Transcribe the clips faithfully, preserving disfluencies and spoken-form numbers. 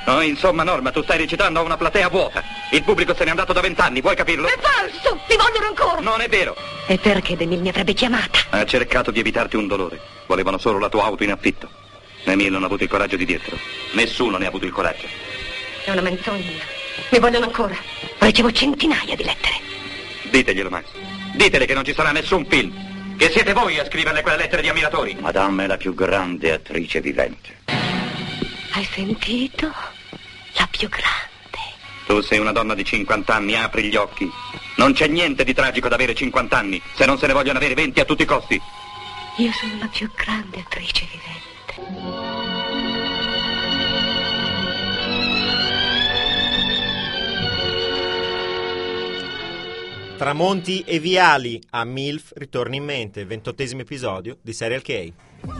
No, insomma, Norma, tu stai recitando a una platea vuota. Il pubblico se n'è andato da vent'anni, vuoi capirlo? È falso! Ti vogliono ancora! Non è vero! E perché Emil mi avrebbe chiamata? Ha cercato di evitarti un dolore. Volevano solo la tua auto in affitto. Emil non ha avuto il coraggio di dirtelo. Nessuno ne ha avuto il coraggio. È una menzogna. Mi vogliono ancora. Ricevo centinaia di lettere. Diteglielo, Max. Ditele che non ci sarà nessun film. Che siete voi a scriverle quelle lettere di ammiratori. Madame è la più grande attrice vivente. Hai sentito? La più grande. Tu sei una donna di cinquanta anni, apri gli occhi. Non c'è niente di tragico ad avere cinquanta anni, se non se ne vogliono avere venti a tutti i costi. Io sono la più grande attrice vivente. Tramonti e viali a MILF ritorna in mente, ventottesimo episodio di Serial K.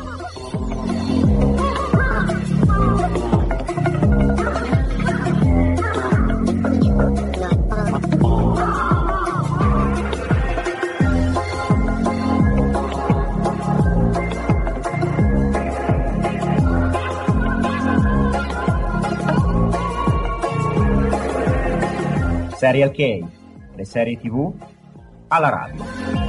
Serial K, le serie tivù alla radio.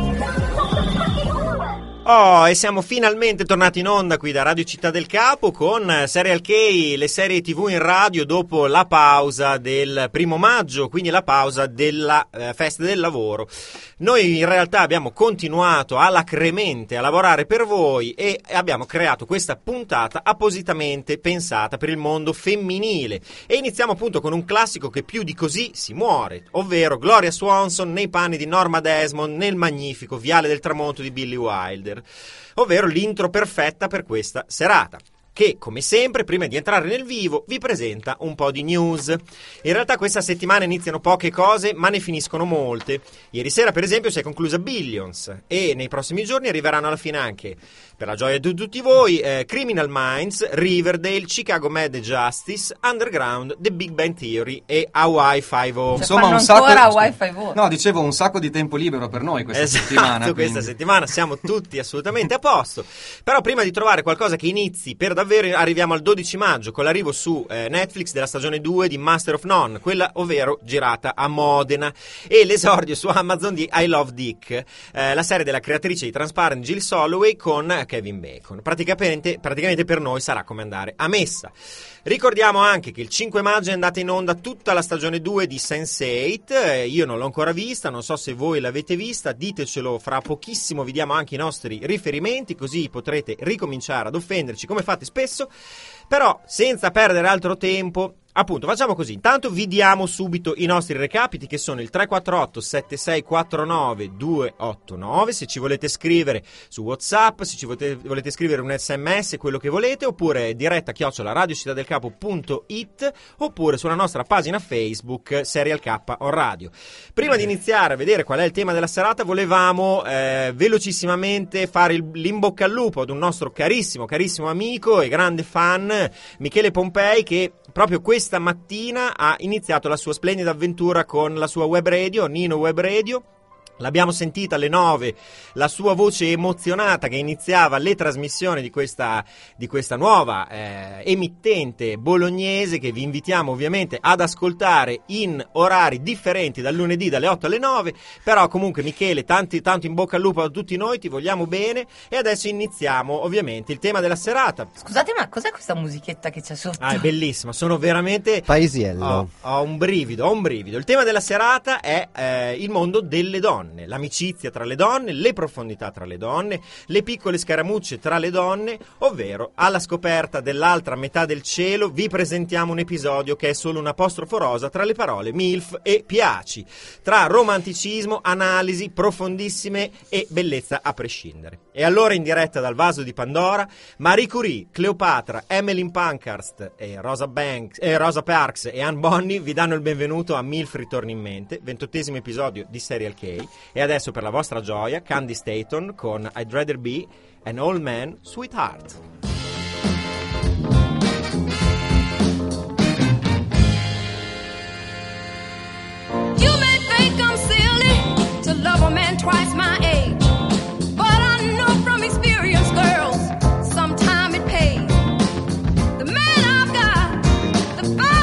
Oh, e siamo finalmente tornati in onda qui da Radio Città del Capo con Serial K, le serie tivù in radio dopo la pausa del primo maggio, quindi la pausa della eh, festa del lavoro. Noi in realtà abbiamo continuato alacremente a lavorare per voi e abbiamo creato questa puntata appositamente pensata per il mondo femminile. E iniziamo appunto con un classico che più di così si muore, ovvero Gloria Swanson nei panni di Norma Desmond nel magnifico Viale del tramonto di Billy Wilder. Ovvero l'intro perfetta per questa serata, che come sempre prima di entrare nel vivo vi presenta un po' di news. In realtà questa settimana iniziano poche cose ma ne finiscono molte. Ieri sera per esempio si è conclusa Billions e nei prossimi giorni arriveranno alla fine anche, per la gioia di tutti voi, eh, Criminal Minds, Riverdale, Chicago Med e Justice, Underground, The Big Bang Theory e Hawaii Five-O. Cioè, Insomma, un sacco Hawaii Five-O. No, dicevo un sacco di tempo libero per noi questa esatto, settimana. questa quindi. settimana siamo tutti assolutamente a posto. Però prima di trovare qualcosa che inizi per davvero arriviamo al dodici maggio con l'arrivo su eh, Netflix della stagione due di Master of None, quella ovvero girata a Modena, e l'esordio su Amazon di I Love Dick, eh, la serie della creatrice di Transparent Jill Soloway con Kevin Bacon. Praticamente, praticamente per noi sarà come andare a messa. Ricordiamo anche che il cinque maggio è andata in onda tutta la stagione due di sense eight, eh, io non l'ho ancora vista, non so se voi l'avete vista, ditecelo fra pochissimo, vi diamo anche i nostri riferimenti così potrete ricominciare ad offenderci come fate spesso. Però senza perdere altro tempo, appunto facciamo così, intanto vi diamo subito i nostri recapiti che sono il tre quattro otto sette sei quattro nove due otto nove, se ci volete scrivere su WhatsApp, se ci volete, volete scrivere un sms, quello che volete, oppure diretta chiocciola radiocittadelcapo punto it, oppure sulla nostra pagina Facebook Serial K on Radio. Prima di iniziare a vedere qual è il tema della serata volevamo eh, velocissimamente fare il, l'imbocca al lupo ad un nostro carissimo, carissimo amico e grande fan, Michele Pompei, che proprio questa mattina ha iniziato la sua splendida avventura con la sua web radio, Nino Web Radio. L'abbiamo sentita alle nove, la sua voce emozionata che iniziava le trasmissioni di questa, di questa nuova eh, emittente bolognese, che vi invitiamo ovviamente ad ascoltare in orari differenti dal lunedì dalle otto alle nove. Però comunque Michele, tanti, tanto in bocca al lupo a tutti noi, ti vogliamo bene, e adesso iniziamo ovviamente il tema della serata. Scusate, ma cos'è questa musichetta che c'è sotto? Ah, è bellissima, sono veramente... Paesiello. Ho, ho un brivido, ho un brivido. Il tema della serata è eh, il mondo delle donne. L'amicizia tra le donne, le profondità tra le donne, le piccole scaramucce tra le donne, ovvero alla scoperta dell'altra metà del cielo vi presentiamo un episodio che è solo un apostrofo rosa tra le parole MILF e piaci, tra romanticismo, analisi profondissime e bellezza a prescindere. E allora in diretta dal vaso di Pandora, Marie Curie, Cleopatra, Emmeline Pankhurst e Rosa, Banks, eh, Rosa Parks e Anne Bonny vi danno il benvenuto a MILF Ritorni in Mente, ventottesimo episodio di Serial K. E adesso per la vostra gioia, Candy Staton con I'd Rather Be an Old Man, Sweetheart. You may think I'm silly to love a man twice my age, but I know from experience, girls, sometime it pays. The man I've got, the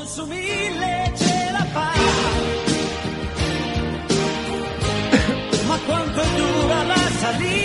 su mille ce la fa. Ma quanto dura la salita?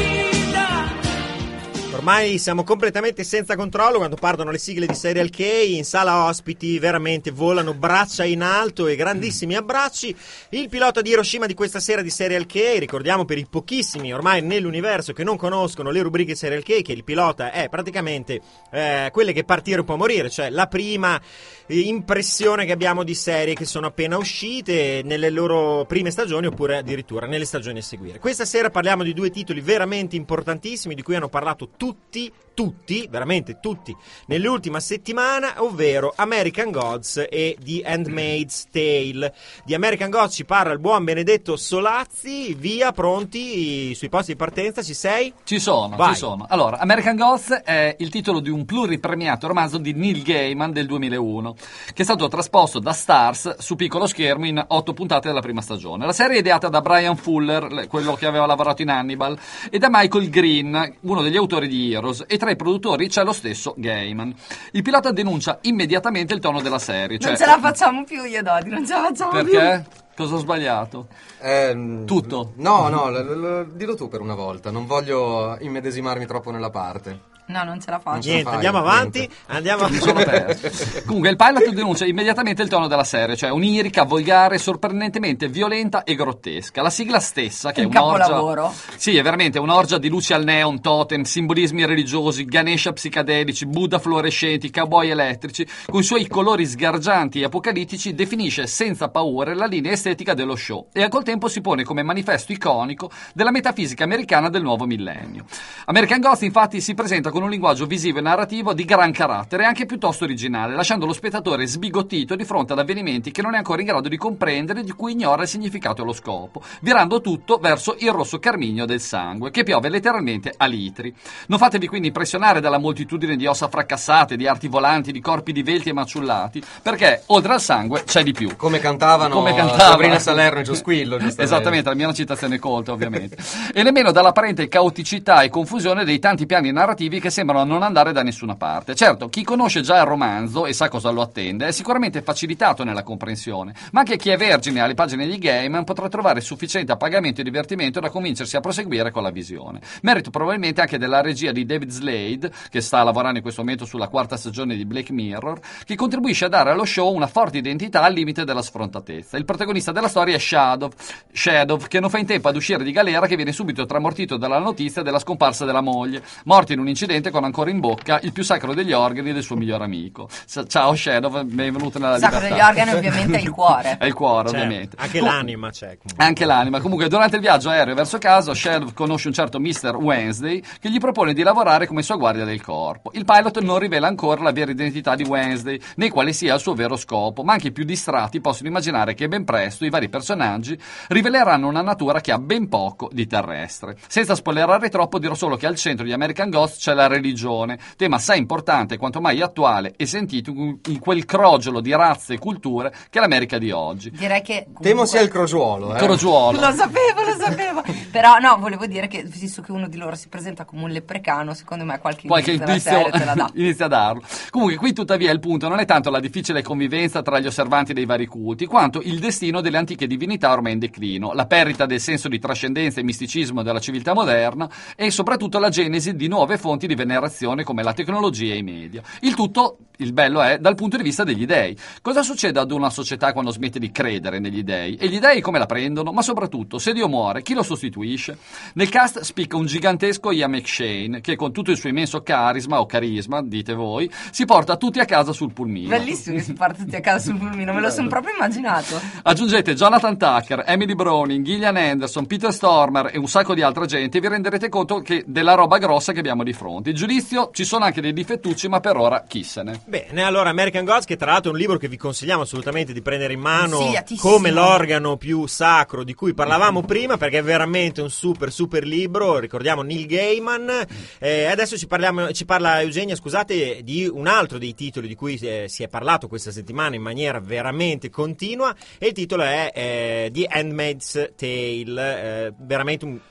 Ormai siamo completamente senza controllo quando partono le sigle di Serial K. In sala ospiti veramente volano braccia in alto e grandissimi abbracci. Il pilota di Hiroshima di questa sera di Serial K, ricordiamo per i pochissimi ormai nell'universo che non conoscono le rubriche Serial K, che il pilota è praticamente eh, quelle che partire può morire, cioè la prima eh, impressione che abbiamo di serie che sono appena uscite nelle loro prime stagioni oppure addirittura nelle stagioni a seguire. Questa sera parliamo di due titoli veramente importantissimi di cui hanno parlato tutti Tutti, tutti, veramente tutti, nell'ultima settimana, ovvero American Gods e The Handmaid's Tale. Di American Gods ci parla il buon Benedetto Solazzi. Via, pronti sui posti di partenza? Ci sei? Ci sono, Vai. ci sono. Allora, American Gods è il titolo di un pluripremiato romanzo di Neil Gaiman del duemilauno, che è stato trasposto da Starz su piccolo schermo in otto puntate della prima stagione. La serie è ideata da Brian Fuller, quello che aveva lavorato in Hannibal, e da Michael Green, uno degli autori di Heroes, e tra i produttori c'è lo stesso Gaiman. Il pilota denuncia immediatamente il tono della serie. Cioè, non ce la facciamo più io, Dodi, non ce la facciamo perché? più. Perché? Cosa ho sbagliato? Eh, Tutto. No, no, l- l- dillo tu per una volta, non voglio immedesimarmi troppo nella parte. No, non ce la faccio. Niente, andiamo avanti. niente. Andiamo Mi sono perso. Comunque il pilot denuncia immediatamente il tono della serie, cioè onirica, volgare, sorprendentemente violenta e grottesca. La sigla stessa, che Un è un'orgia... capolavoro. Sì, è veramente un'orgia di luci al neon, totem, simbolismi religiosi, Ganesha psicadelici, Buddha fluorescenti, cowboy elettrici, con i suoi colori sgargianti e apocalittici definisce senza paure la linea estetica dello show e al contempo si pone come manifesto iconico della metafisica americana del nuovo millennio. American Gods infatti si presenta con un linguaggio visivo e narrativo di gran carattere e anche piuttosto originale, lasciando lo spettatore sbigottito di fronte ad avvenimenti che non è ancora in grado di comprendere e di cui ignora il significato e lo scopo, virando tutto verso il rosso carmigno del sangue, che piove letteralmente a litri. Non fatevi quindi impressionare dalla moltitudine di ossa fracassate, di arti volanti, di corpi divelti e maciullati, perché oltre al sangue c'è di più. Come cantavano, Come cantava Sabrina Salerno e Gio Squillo, giustamente. Esattamente, la mia è una citazione colta, ovviamente. E nemmeno dall'apparente caoticità e confusione dei tanti piani narrativi che sembrano non andare da nessuna parte. Certo, chi conosce già il romanzo e sa cosa lo attende è sicuramente facilitato nella comprensione, ma anche chi è vergine alle pagine di Gaiman potrà trovare sufficiente appagamento e divertimento da convincersi a proseguire con la visione. Merito probabilmente anche della regia di David Slade, che sta lavorando in questo momento sulla quarta stagione di Black Mirror, che contribuisce a dare allo show una forte identità al limite della sfrontatezza. Il protagonista della storia è Shadow, Shadow, che non fa in tempo ad uscire di galera, che viene subito tramortito dalla notizia della scomparsa della moglie, morta in un incidente con ancora in bocca il più sacro degli organi del suo miglior amico. Ciao Shadow, benvenuto nella Il sacro libertà. degli organi ovviamente è il cuore. È il cuore, Certo, ovviamente. anche Com- l'anima c'è. Comunque. Anche l'anima. Comunque, durante il viaggio aereo verso casa, Shadow conosce un certo mister Wednesday che gli propone di lavorare come sua guardia del corpo. Il pilot non rivela ancora la vera identità di Wednesday, né quale sia il suo vero scopo, ma anche i più distratti possono immaginare che ben presto i vari personaggi riveleranno una natura che ha ben poco di terrestre. Senza spoilerare troppo, dirò solo che al centro di American Gods c'è la religione, tema assai importante, quanto mai attuale e sentito in quel crogiolo di razze e culture che è l'America di oggi. Direi che comunque... Temo sia il crogiuolo, eh. Crogiuolo. Lo sapevo, lo sapevo. Però no, volevo dire che visto che uno di loro si presenta come un leprecano, secondo me qualche, qualche inizio della indizio serie te la dà. inizia a darlo. Comunque qui tuttavia il punto non è tanto la difficile convivenza tra gli osservanti dei vari culti, quanto il destino delle antiche divinità ormai in declino, la perdita del senso di trascendenza e misticismo della civiltà moderna e soprattutto la genesi di nuove fonti di venerazione come la tecnologia e i media. Il tutto, il bello è, dal punto di vista degli dei. Cosa succede ad una società quando smette di credere negli dei? E gli dei come la prendono? Ma soprattutto, se Dio muore, chi lo sostituisce? Nel cast spicca un gigantesco Ian McShane che con tutto il suo immenso carisma o carisma, dite voi, si porta tutti a casa sul pulmino. Bellissimo che si parte tutti a casa sul pulmino, me lo sono proprio immaginato. Aggiungete Jonathan Tucker, Emily Browning, Gillian Anderson, Peter Stormer e un sacco di altra gente e vi renderete conto che della roba grossa che abbiamo di fronte. Il giudizio, ci sono anche dei difettucci, ma per ora chi se ne. Bene, allora American Gods, che tra l'altro è un libro che vi consigliamo assolutamente di prendere in mano Consigliatissimo. come l'organo più sacro di cui parlavamo prima, perché è veramente un super super libro. Ricordiamo Neil Gaiman. Eh, adesso ci, parliamo, ci parla Eugenia, scusate, di un altro dei titoli di cui eh, si è parlato questa settimana in maniera veramente continua, e il titolo è eh, The Handmaid's Tale, eh, veramente un, un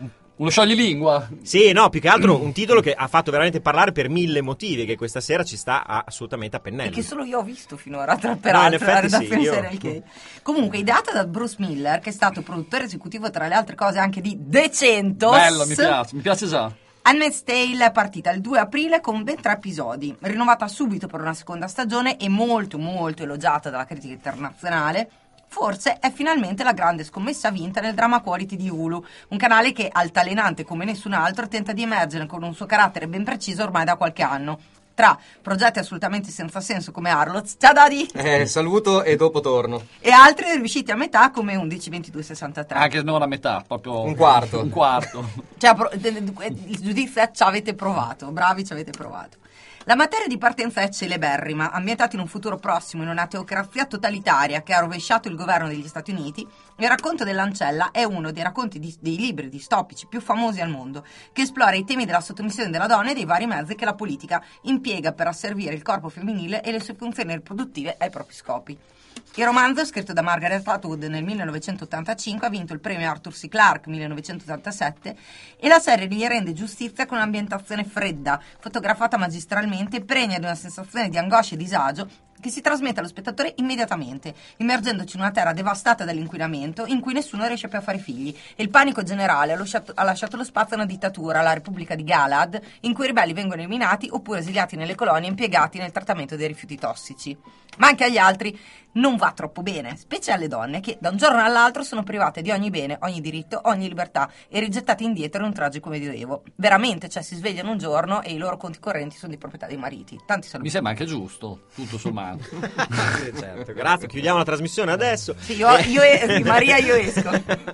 Uno scioglilingua. Sì, no, più che altro un titolo che ha fatto veramente parlare per mille motivi, che questa sera ci sta a- assolutamente a pennello. E che solo io ho visto finora, tra No, in peraltro, la effetti sì, redazione io- Serial K. Comunque, ideata da Bruce Miller, che è stato produttore esecutivo, tra le altre cose, anche di Decentos. Bello, mi piace, mi piace già. Handmaid's Tale è partita il due aprile con ben tre episodi, rinnovata subito per una seconda stagione e molto molto elogiata dalla critica internazionale. Forse è finalmente la grande scommessa vinta nel drama quality di Hulu, un canale che, altalenante come nessun altro, tenta di emergere con un suo carattere ben preciso ormai da qualche anno. Tra progetti assolutamente senza senso come Harlots, ciao Daddy! Eh, saluto e dopo torno. E altri riusciti a metà come undici ventidue sessantatré. Anche non a metà, proprio Un quarto. Un quarto. Cioè, pro- de- de- de- il giudizio ci avete provato, bravi, ci avete provato. La materia di partenza è celeberrima, ambientata in un futuro prossimo in una teocrazia totalitaria che ha rovesciato il governo degli Stati Uniti. Il racconto dell'ancella è uno dei racconti di- dei libri distopici più famosi al mondo, che esplora i temi della sottomissione della donna e dei vari mezzi che la politica impiega per asservire il corpo femminile e le sue funzioni riproduttive ai propri scopi. Il romanzo, scritto da Margaret Atwood nel millenovecentottantacinque, ha vinto il premio Arthur C. Clarke millenovecentottantasette e la serie gli rende giustizia con un'ambientazione fredda, fotografata magistralmente e pregna di una sensazione di angoscia e disagio che si trasmette allo spettatore immediatamente, immergendoci in una terra devastata dall'inquinamento in cui nessuno riesce più a fare figli e il panico generale ha lasciato, ha lasciato lo spazio a una dittatura, la Repubblica di Galad, in cui i ribelli vengono eliminati oppure esiliati nelle colonie impiegati nel trattamento dei rifiuti tossici. Ma anche agli altri non va troppo bene, specie alle donne che da un giorno all'altro sono private di ogni bene, ogni diritto, ogni libertà e rigettate indietro in un tragico medioevo. Veramente, cioè si svegliano un giorno e i loro conti correnti sono di proprietà dei mariti. Tanti saluti. Mi sembra anche giusto, tutto sommato. Sì, certo, grazie. Chiudiamo la trasmissione adesso. Sì, io, io e- Maria, io esco.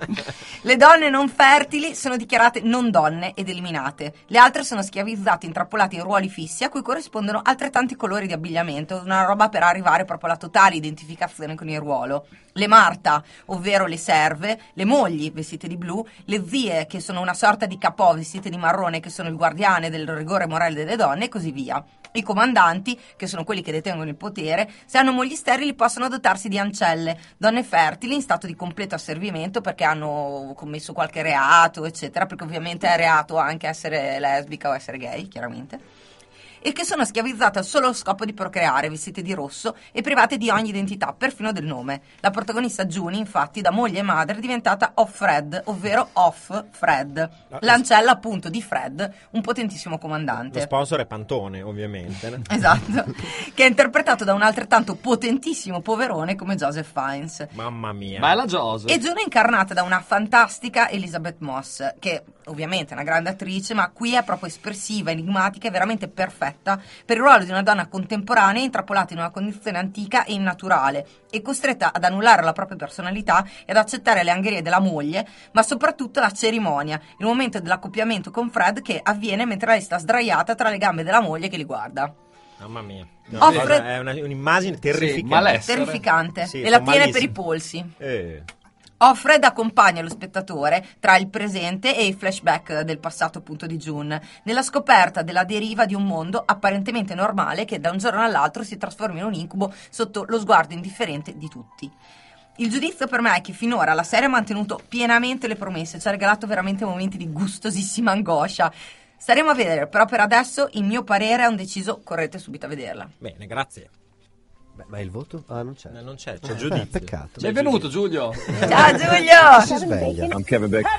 Le donne non fertili sono dichiarate non donne ed eliminate. Le altre sono schiavizzate, intrappolate in ruoli fissi a cui corrispondono altrettanti colori di abbigliamento, una roba per arrivare proprio alla totale identificazione con il ruolo. Le Marta, ovvero le serve, le mogli vestite di blu, le zie che sono una sorta di capò vestite di marrone che sono il guardiane del rigore morale delle donne e così via. I comandanti, che sono quelli che detengono il potere, se hanno mogli sterili possono dotarsi di ancelle, donne fertili in stato di completo asservimento perché hanno commesso qualche reato, eccetera, perché ovviamente è reato anche essere lesbica o essere gay, chiaramente, e che sono schiavizzate al solo scopo di procreare, vestite di rosso e private di ogni identità, perfino del nome. La protagonista Juni, infatti, da moglie e madre è diventata Off-Fred, ovvero Off-Fred, l'ancella appunto di Fred, un potentissimo comandante. Lo sponsor è Pantone, ovviamente. no? Esatto, che è interpretato da un altrettanto potentissimo poverone come Joseph Fiennes. Mamma mia. Bella Joseph. E June è incarnata da una fantastica Elizabeth Moss, che ovviamente è una grande attrice, ma qui è proprio espressiva, enigmatica e veramente perfetta per il ruolo di una donna contemporanea intrappolata in una condizione antica e innaturale e costretta ad annullare la propria personalità e ad accettare le angherie della moglie, ma soprattutto la cerimonia, il momento dell'accoppiamento con Fred che avviene mentre lei sta sdraiata tra le gambe della moglie che li guarda. Mamma mia. No, Offre- guarda, è una- un'immagine terrificante. malessere. Terrificante. Sì, e la fa tiene malissimo. per i polsi. Eh. Offred accompagna lo spettatore tra il presente e i flashback del passato appunto di June, nella scoperta della deriva di un mondo apparentemente normale che da un giorno all'altro si trasforma in un incubo sotto lo sguardo indifferente di tutti. Il giudizio per me è che finora la serie ha mantenuto pienamente le promesse, ci ha regalato veramente momenti di gustosissima angoscia. Staremo a vedere, però per adesso il mio parere è un deciso correte subito a vederla. Bene, grazie. Beh, ma il voto? Ah, non c'è. No, non c'è, c'è Eh, giudizio. peccato. Sei venuto Giulio. Ciao Giulio! Si sveglia. I'm Kevin Bacon.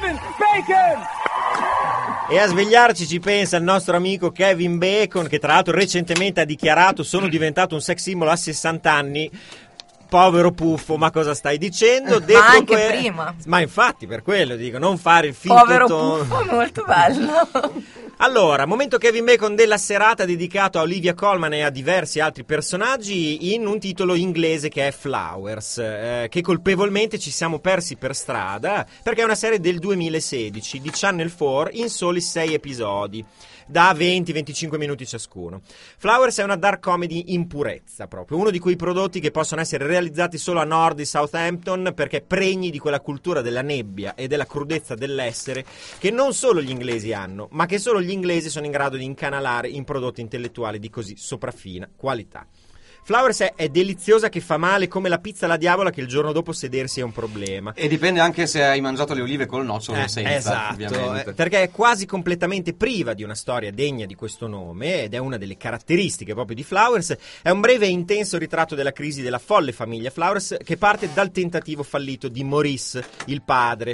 E a svegliarci ci pensa il nostro amico Kevin Bacon, che tra l'altro recentemente ha dichiarato: sono diventato un sex symbol a sessanta anni. Povero puffo, ma cosa stai dicendo? Detto Ma anche que- prima. Ma infatti, per quello dico, non fare il finto Povero tono. puffo, molto bello. Allora, momento Kevin Bacon della serata dedicato a Olivia Colman e a diversi altri personaggi in un titolo inglese che è Flowers, eh, che colpevolmente ci siamo persi per strada perché è una serie del duemilasedici di Channel quattro in soli sei episodi da venti venticinque minuti ciascuno. Flowers è una dark comedy in purezza proprio, uno di quei prodotti che possono essere realizzati solo a nord di Southampton perché pregni di quella cultura della nebbia e della crudezza dell'essere che non solo gli inglesi hanno, ma che solo gli inglesi sono in grado di incanalare in prodotti intellettuali di così sopraffina qualità. Flowers è, è deliziosa che fa male come la pizza alla diavola che il giorno dopo sedersi è un problema. E dipende anche se hai mangiato le olive col nocciolo Eh, o senza, esatto, ovviamente. eh, perché è quasi completamente priva di una storia degna di questo nome ed è una delle caratteristiche proprio di Flowers. È un breve e intenso ritratto della crisi della folle famiglia Flowers che parte dal tentativo fallito di Maurice, il padre,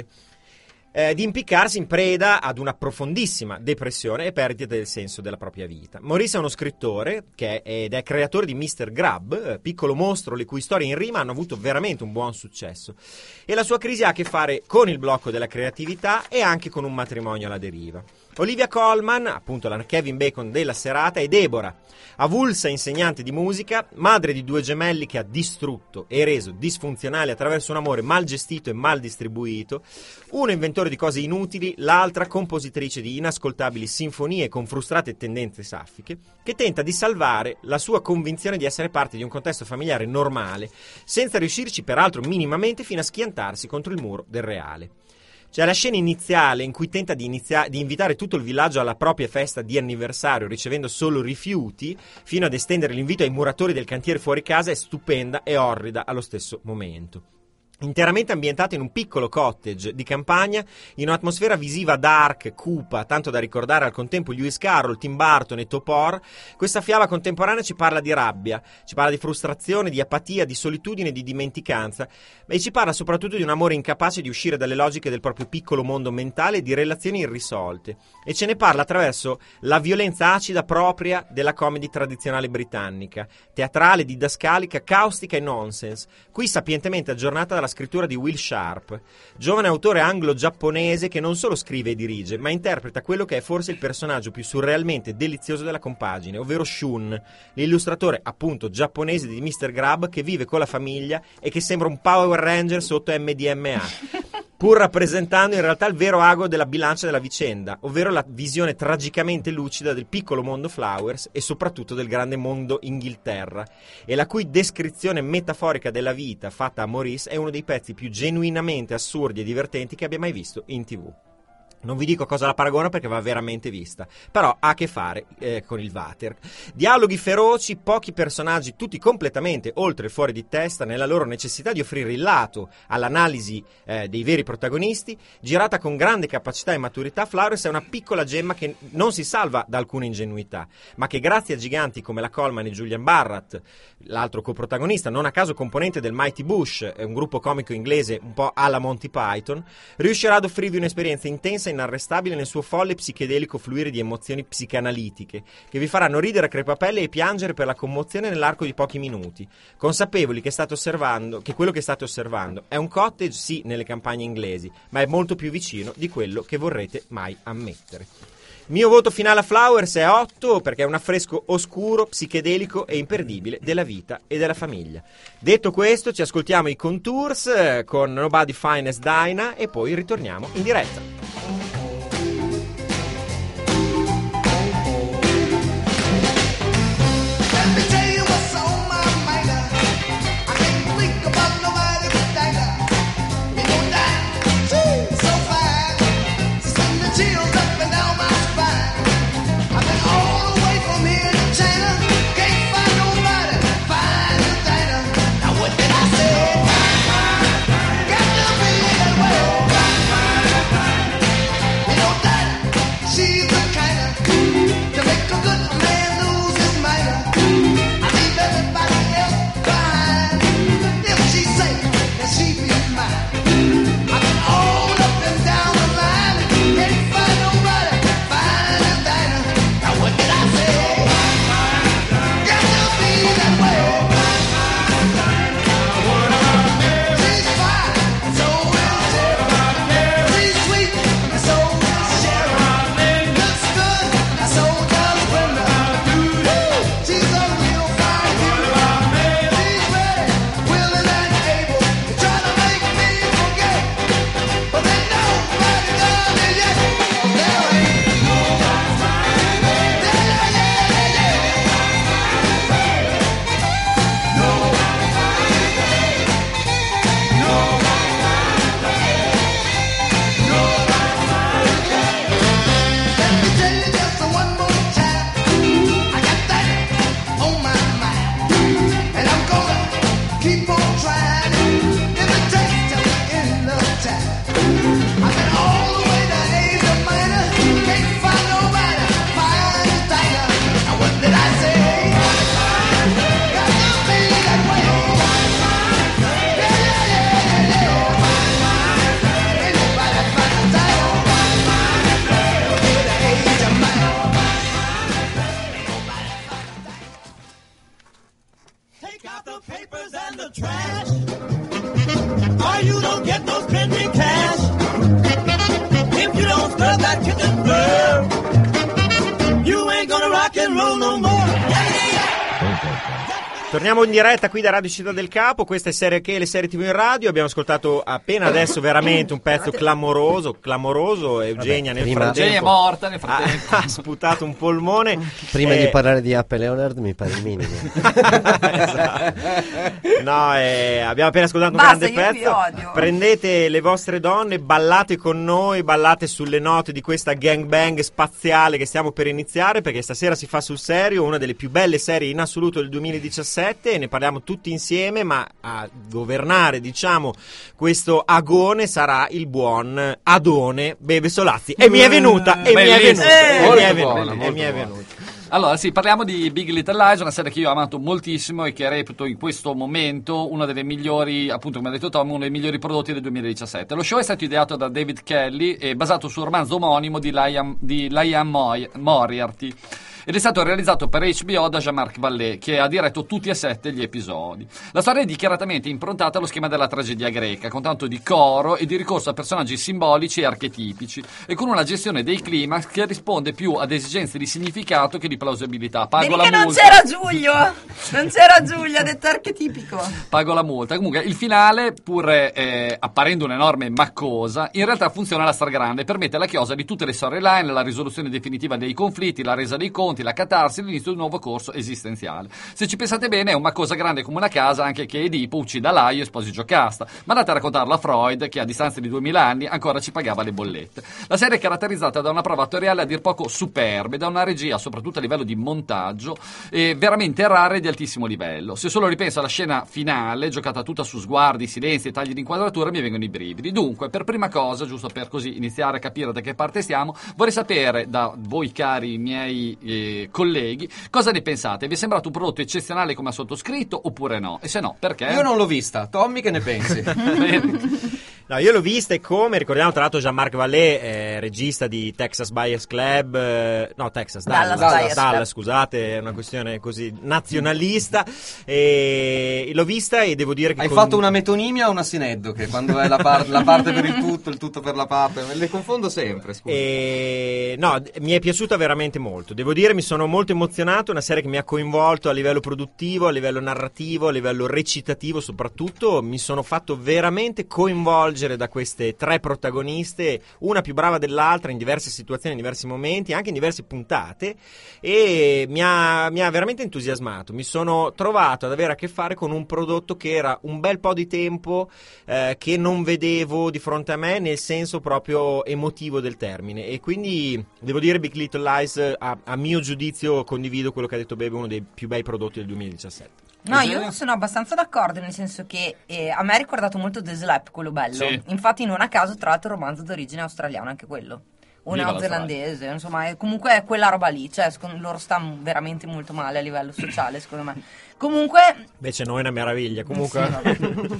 Eh, di impiccarsi in preda ad una profondissima depressione e perdita del senso della propria vita. Maurice è uno scrittore che è, ed è creatore di mister Grubb, eh, piccolo mostro le cui storie in rima hanno avuto veramente un buon successo, e la sua crisi ha a che fare con il blocco della creatività e anche con un matrimonio alla deriva. Olivia Colman, appunto la Kevin Bacon della serata, è Deborah, avulsa insegnante di musica, madre di due gemelli che ha distrutto e reso disfunzionale attraverso un amore mal gestito e mal distribuito, uno inventore di cose inutili, l'altra compositrice di inascoltabili sinfonie con frustrate tendenze saffiche, che tenta di salvare la sua convinzione di essere parte di un contesto familiare normale, senza riuscirci peraltro minimamente fino a schiantarsi contro il muro del reale. C'è la scena iniziale in cui tenta di, inizia- di invitare tutto il villaggio alla propria festa di anniversario ricevendo solo rifiuti, fino ad estendere l'invito ai muratori del cantiere fuori casa, è stupenda e orrida allo stesso momento. Interamente ambientato in un piccolo cottage di campagna, in un'atmosfera visiva dark, cupa, tanto da ricordare al contempo Lewis Carroll, Tim Burton e Topor, questa fiaba contemporanea ci parla di rabbia, ci parla di frustrazione, di apatia, di solitudine, di dimenticanza, e ci parla soprattutto di un amore incapace di uscire dalle logiche del proprio piccolo mondo mentale e di relazioni irrisolte, e ce ne parla attraverso la violenza acida propria della comedy tradizionale britannica, teatrale, didascalica, caustica e nonsense, qui sapientemente aggiornata dalla scrittura di Will Sharp, giovane autore anglo-giapponese che non solo scrive e dirige, ma interpreta quello che è forse il personaggio più surrealmente delizioso della compagine, ovvero Shun, l'illustratore appunto giapponese di mister Grubb che vive con la famiglia e che sembra un Power Ranger sotto M D M A, pur rappresentando in realtà il vero ago della bilancia della vicenda, ovvero la visione tragicamente lucida del piccolo mondo Flowers e soprattutto del grande mondo Inghilterra, e la cui descrizione metaforica della vita fatta a Maurice è uno dei pezzi più genuinamente assurdi e divertenti che abbia mai visto in tivù. Non vi dico cosa la paragona perché va veramente vista, però ha a che fare eh, con il Vater. Dialoghi feroci, pochi personaggi, tutti completamente oltre e fuori di testa nella loro necessità di offrire il lato all'analisi eh, dei veri protagonisti, girata con grande capacità e maturità. Flowers è una piccola gemma che non si salva da alcuna ingenuità, ma che grazie a giganti come la Colman e Julian Barratt, l'altro coprotagonista, non a caso componente del Mighty Bush, un gruppo comico inglese un po' alla Monty Python, riuscirà ad offrirvi un'esperienza intensa e inarrestabile nel suo folle psichedelico fluire di emozioni psicanalitiche, che vi faranno ridere a crepapelle e piangere per la commozione nell'arco di pochi minuti, consapevoli che state osservando, che quello che state osservando è un cottage, sì, nelle campagne inglesi, ma è molto più vicino di quello che vorrete mai ammettere. Il mio voto finale a Flowers è otto perché è un affresco oscuro, psichedelico e imperdibile della vita e della famiglia. Detto questo, ci ascoltiamo i Contours eh, con Nobody Fine as Dinah e poi ritorniamo in diretta. Got to be that way. Take out the papers and the trash, or you don't get no spending cash. If you don't scrub that kitchen floor, you ain't gonna rock and roll no more. Torniamo in diretta qui da Radio Città del Capo, questa è Serie Che, le serie tivù in radio. Abbiamo ascoltato appena adesso veramente un pezzo clamoroso, clamoroso. Eugenia nel prima- frattempo Eugenia è morta nel frattempo. ha, ha sputato un polmone. Prima Eh, di parlare di Apple Leonard mi pare il minimo. esatto. No, eh, abbiamo appena ascoltato un Basta, grande io vi pezzo. odio. Prendete le vostre donne, ballate con noi, ballate sulle note di questa gangbang spaziale che stiamo per iniziare, perché stasera si fa sul serio una delle più belle serie in assoluto del duemiladiciassette e ne parliamo tutti insieme, ma a governare, diciamo, questo agone sarà il buon Adone Bebe Solazzi. E mi è venuta, e mi è Bellissimo. venuta, e mi è Molto venuta, buona, e molto mi è buona. venuta. Allora, sì, parliamo di Big Little Lies, una serie che io ho amato moltissimo e che reputo in questo momento una delle migliori, appunto come ha detto Tom, uno dei migliori prodotti del duemiladiciassette. Lo show è stato ideato da David Kelly e basato sul romanzo omonimo di Liam, di Liam Moy- Moriarty. Ed è stato realizzato per H B O da Jean-Marc Vallée, che ha diretto tutti e sette gli episodi. La storia è dichiaratamente improntata allo schema della tragedia greca, con tanto di coro e di ricorso a personaggi simbolici e archetipici, e con una gestione dei climax che risponde più ad esigenze di significato che di plausibilità. Pago Vedi la che non multa. c'era Giulio, non c'era Giulio, ha detto archetipico. Pago la multa. Comunque il finale, pur eh, apparendo un'enorme maccosa, in realtà funziona alla stragrande e permette la chiosa di tutte le storyline, la risoluzione definitiva dei conflitti, la resa dei conti, la catarsi, l'inizio di un nuovo corso esistenziale. Se ci pensate bene è una cosa grande come una casa, anche che Edipo uccida Laio e sposi Giocasta, ma andate a raccontarla a Freud, che a distanza di duemila anni ancora ci pagava le bollette. La serie è caratterizzata da una prova attoriale a dir poco superbe, da una regia, soprattutto a livello di montaggio, eh, veramente rara e di altissimo livello. Se solo ripenso alla scena finale, giocata tutta su sguardi, silenzi e tagli di inquadratura, mi vengono i brividi. Dunque, per prima cosa, giusto per così iniziare a capire da che parte stiamo, vorrei sapere da voi cari miei eh, colleghi cosa ne pensate. Vi è sembrato un prodotto eccezionale come ha sottoscritto oppure no? E se no, perché? Io non l'ho vista. Tommy, che ne pensi? No, io l'ho vista e come, ricordiamo tra l'altro Jean-Marc Vallée, eh, regista di Texas Buyers Club, eh, no Texas, Dallas, Dallas Dallas, Buyers Dallas, Club. scusate, è una questione così nazionalista, e l'ho vista e devo dire che... Hai con- fatto una metonimia o una sineddoche? Quando è la, par- la parte per il tutto, il tutto per la parte. Me le confondo sempre, scusa. E... no, d- mi è piaciuta veramente molto, devo dire, mi sono molto emozionato, una serie che mi ha coinvolto a livello produttivo, a livello narrativo, a livello recitativo soprattutto, mi sono fatto veramente coinvolgere da queste tre protagoniste, una più brava dell'altra in diverse situazioni, in diversi momenti, anche in diverse puntate, e mi ha, mi ha veramente entusiasmato. Mi sono trovato ad avere a che fare con un prodotto che era un bel po' di tempo eh, che non vedevo di fronte a me nel senso proprio emotivo del termine, e quindi devo dire Big Little Lies, a, a mio giudizio condivido quello che ha detto Bebe, uno dei più bei prodotti del duemiladiciassette. No, io sono abbastanza d'accordo, nel senso che eh, a me ha ricordato molto The Slap, quello bello. Sì. Infatti non a caso, tra l'altro, romanzo d'origine australiana anche quello. O Viva neozelandese, insomma, è, comunque è quella roba lì, cioè secondo, loro stanno veramente molto male a livello sociale, secondo me. Comunque... Invece noi è una meraviglia, comunque... Sì, vabbè.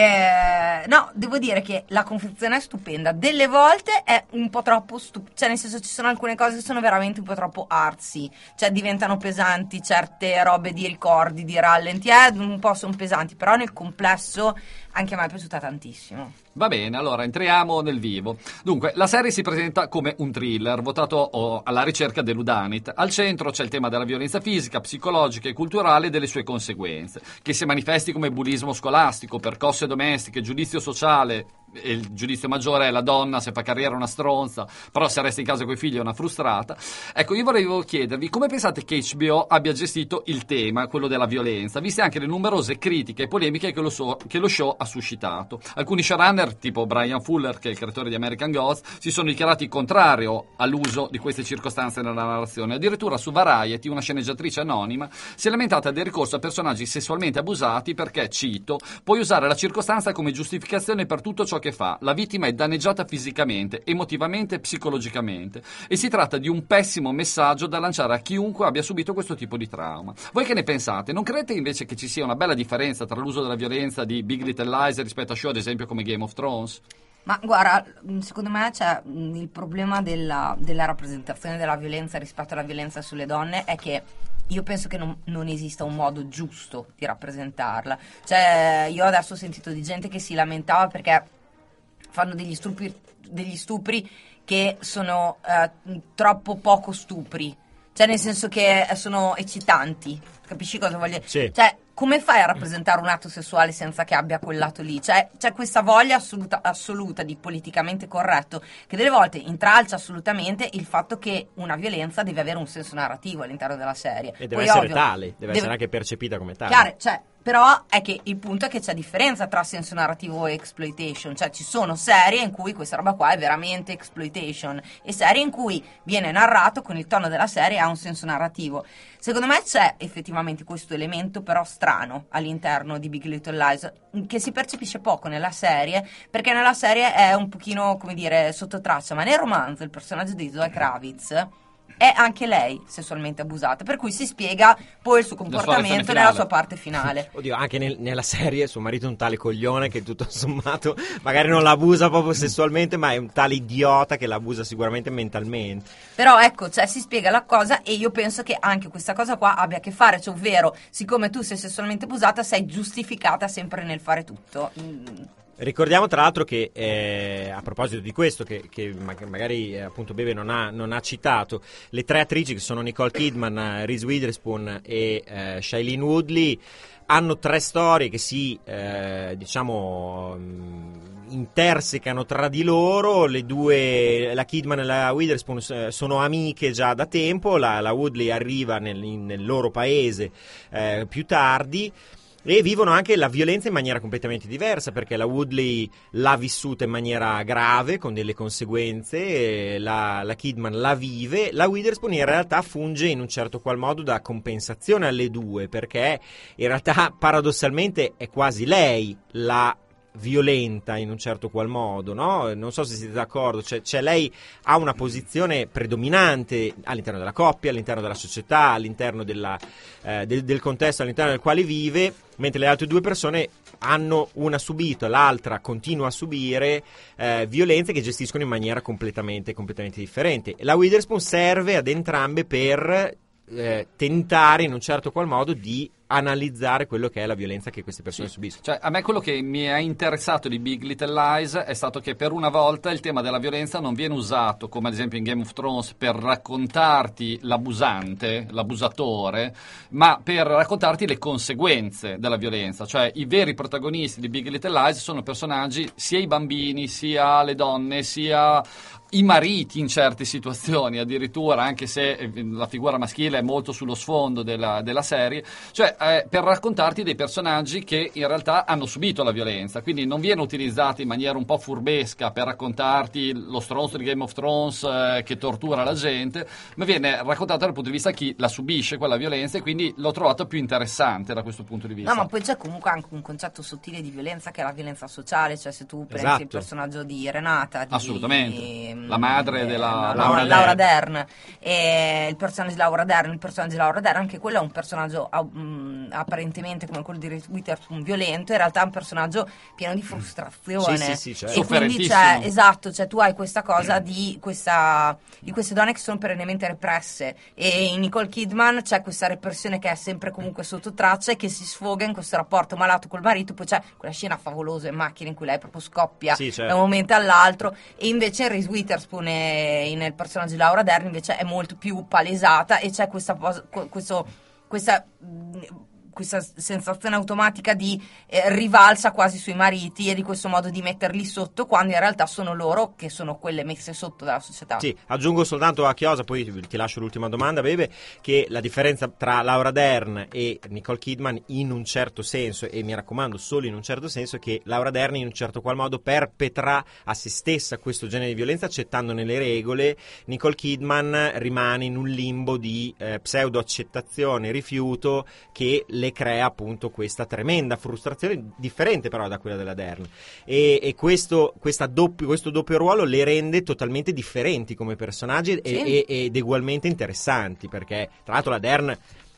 Eh, no, devo dire che la confezione è stupenda. Delle volte è un po' troppo stup- cioè nel senso ci sono alcune cose che sono veramente un po' troppo artsy, cioè diventano pesanti certe robe di ricordi, di rallenti, eh, un po' sono pesanti, però nel complesso anche a me è piaciuta tantissimo. Va bene, allora entriamo nel vivo. Dunque, la serie si presenta come un thriller votato oh, alla ricerca dell'udanit. Al centro c'è il tema della violenza fisica, psicologica e culturale e delle sue conseguenze, che si manifesti come bullismo scolastico, percosse domestiche, giudizio sociale. E il giudizio maggiore è la donna, se fa carriera è una stronza, però se resta in casa con i figli è una frustrata. Ecco, io volevo chiedervi come pensate che H B O abbia gestito il tema, quello della violenza, viste anche le numerose critiche e polemiche che lo, so, che lo show ha suscitato. Alcuni showrunner, tipo Brian Fuller, che è il creatore di American Gods, si sono dichiarati contrario all'uso di queste circostanze nella narrazione. Addirittura su Variety una sceneggiatrice anonima si è lamentata del ricorso a personaggi sessualmente abusati perché, cito, puoi usare la circostanza come giustificazione per tutto ciò che fa. La vittima è danneggiata fisicamente, emotivamente e psicologicamente, e si tratta di un pessimo messaggio da lanciare a chiunque abbia subito questo tipo di trauma. Voi che ne pensate? Non credete invece che ci sia una bella differenza tra l'uso della violenza di Big Little Lies rispetto a show ad esempio come Game of Thrones? Ma guarda, secondo me c'è il problema della, della rappresentazione della violenza rispetto alla violenza sulle donne è che io penso che non, non esista un modo giusto di rappresentarla. Cioè, io adesso ho sentito di gente che si lamentava perché fanno degli stupri, degli stupri che sono eh, troppo poco stupri. Cioè, nel senso che sono eccitanti. Capisci cosa voglio dire? Sì. Cioè, come fai a rappresentare un atto sessuale senza che abbia quel lato lì? Cioè, c'è questa voglia assoluta, assoluta di politicamente corretto che delle volte intralcia assolutamente il fatto che una violenza deve avere un senso narrativo all'interno della serie. E deve Poi, essere ovvio, tale, deve, deve essere anche percepita come tale. Chiaro, cioè, però è che il punto è che c'è differenza tra senso narrativo e exploitation. Cioè, ci sono serie in cui questa roba qua è veramente exploitation e serie in cui viene narrato con il tono della serie e ha un senso narrativo. Secondo me c'è effettivamente questo elemento però strano all'interno di Big Little Lies, che si percepisce poco nella serie, perché nella serie è un pochino, come dire, sotto traccia, ma nel romanzo il personaggio di Zoe Kravitz è anche lei sessualmente abusata, per cui si spiega poi il suo comportamento nella sua parte finale. Oddio, anche nel- nella serie suo marito è un tale coglione che tutto sommato magari non l'abusa proprio sessualmente, ma è un tale idiota che l'abusa sicuramente mentalmente. Però ecco, cioè si spiega la cosa e io penso che anche questa cosa qua abbia a che fare, cioè ovvero, siccome tu sei sessualmente abusata, sei giustificata sempre nel fare tutto. Mm. Ricordiamo tra l'altro che eh, a proposito di questo che, che magari eh, appunto Bebe non ha, non ha citato, le tre attrici che sono Nicole Kidman, Reese Witherspoon e eh, Shailene Woodley hanno tre storie che si eh, diciamo intersecano tra di loro. Le due, la Kidman e la Witherspoon, sono amiche già da tempo. La, la Woodley arriva nel, nel loro paese eh, più tardi. E vivono anche la violenza in maniera completamente diversa, perché la Woodley l'ha vissuta in maniera grave, con delle conseguenze, la, la Kidman la vive, la Witherspoon in realtà funge in un certo qual modo da compensazione alle due, perché in realtà paradossalmente è quasi lei la violenta in un certo qual modo, no? Non so se siete d'accordo, cioè, cioè lei ha una posizione predominante all'interno della coppia, all'interno della società, all'interno della, eh, del, del contesto all'interno del quale vive, mentre le altre due persone hanno una subito, l'altra continua a subire eh, violenze che gestiscono in maniera completamente, completamente differente. La Witherspoon serve ad entrambe per eh, tentare in un certo qual modo di analizzare quello che è la violenza che queste persone sì. subiscono. Cioè, a me quello che mi ha interessato di Big Little Lies è stato che per una volta il tema della violenza non viene usato, come ad esempio in Game of Thrones, per raccontarti l'abusante, l'abusatore, ma per raccontarti le conseguenze della violenza. Cioè, i veri protagonisti di Big Little Lies sono personaggi, sia i bambini, sia le donne, sia i mariti in certe situazioni, addirittura, anche se la figura maschile è molto sullo sfondo della, della serie, cioè eh, per raccontarti dei personaggi che in realtà hanno subito la violenza, quindi non viene utilizzato in maniera un po' furbesca per raccontarti lo stronzo di Game of Thrones eh, che tortura la gente, ma viene raccontato dal punto di vista di chi la subisce quella violenza, e quindi l'ho trovato più interessante da questo punto di vista. No, ma poi c'è comunque anche un concetto sottile di violenza che è la violenza sociale, cioè se tu prendi Esatto. il personaggio di Renata, di, assolutamente, la madre eh, della Laura, Laura Dern, Dern e il personaggio di Laura Dern, il personaggio di Laura Dern, anche quello è un personaggio um, apparentemente come quello di Reese Witherspoon violento, in realtà è un personaggio pieno di frustrazione. Sì, sì, sì, certo. E quindi c'è, esatto, cioè tu hai questa cosa di questa di queste donne che sono perennemente represse, e in Nicole Kidman c'è questa repressione che è sempre comunque sotto traccia e che si sfoga in questo rapporto malato col marito. Poi c'è quella scena favolosa in macchina in cui lei proprio scoppia sì, certo. da un momento all'altro, e invece in Reese Witherspoon e nel personaggio di Laura Dern invece è molto più palesata, e c'è questa cosa, questo, questa questa sensazione automatica di eh, rivalsa quasi sui mariti, e di questo modo di metterli sotto, quando in realtà sono loro che sono quelle messe sotto dalla società. Sì, aggiungo soltanto a chiosa, poi ti lascio l'ultima domanda, Bebe, che la differenza tra Laura Dern e Nicole Kidman in un certo senso, e mi raccomando solo in un certo senso, è che Laura Dern in un certo qual modo perpetra a se stessa questo genere di violenza accettandone le regole. Nicole Kidman rimane in un limbo di eh, pseudo accettazione, rifiuto, che le crea appunto questa tremenda frustrazione, differente però da quella della Dern, e, e questo, questa doppio, questo doppio ruolo le rende totalmente differenti come personaggi, sì. e, e, ed ugualmente interessanti, perché tra l'altro la Dern,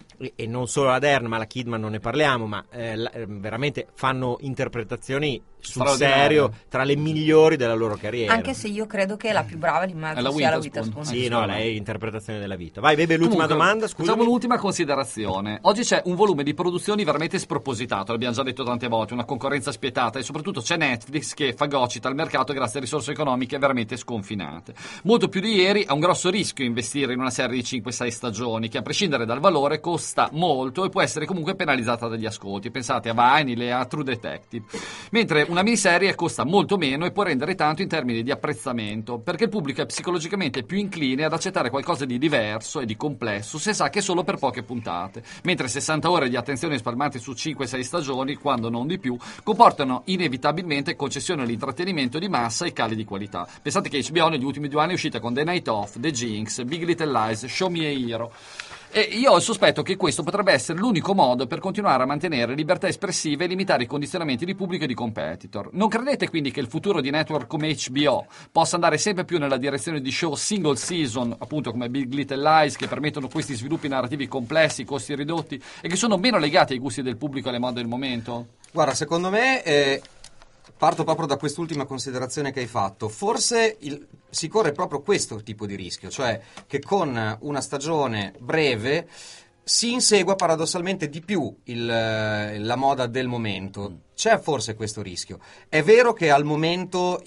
e non solo la Dern ma la Kidman non ne parliamo, ma eh, la, veramente fanno interpretazioni sul serio tra le migliori della loro carriera. Anche se io credo che la più brava lì in mezzo È la sia la Witherspoon. Witherspoon. Sì, no, lei è interpretazione della vita. Vai, Bebe, l'ultima Comunque, domanda, scusa. Facciamo l'ultima considerazione. Oggi c'è un volume di produzioni veramente spropositato, l'abbiamo già detto tante volte, una concorrenza spietata e soprattutto c'è Netflix che fagocita il mercato grazie a risorse economiche veramente sconfinate. Molto più di ieri ha un grosso rischio investire in una serie di cinque sei stagioni che a prescindere dal valore costa molto e può essere comunque penalizzata dagli ascolti. Pensate a Vinyl, a True Detective. Mentre una miniserie costa molto meno e può rendere tanto in termini di apprezzamento, perché il pubblico è psicologicamente più incline ad accettare qualcosa di diverso e di complesso se sa che è solo per poche puntate, mentre sessanta ore di attenzione spalmate su cinque sei stagioni, quando non di più, comportano inevitabilmente concessioni all'intrattenimento di massa e cali di qualità. Pensate che H B O negli ultimi due anni è uscita con The Night Of, The Jinx, Big Little Lies, Show Me a Hero. E io ho il sospetto che questo potrebbe essere l'unico modo per continuare a mantenere libertà espressive e limitare i condizionamenti di pubblico e di competitor. Non credete quindi che il futuro di network come H B O possa andare sempre più nella direzione di show single season, appunto come Big Little Lies, che permettono questi sviluppi narrativi complessi, costi ridotti e che sono meno legati ai gusti del pubblico e alle mode del momento? Guarda, secondo me... Eh... Parto proprio da quest'ultima considerazione che hai fatto. Forse il, si corre proprio questo tipo di rischio, cioè che con una stagione breve si insegua paradossalmente di più il, la moda del momento. C'è forse questo rischio. È vero che al momento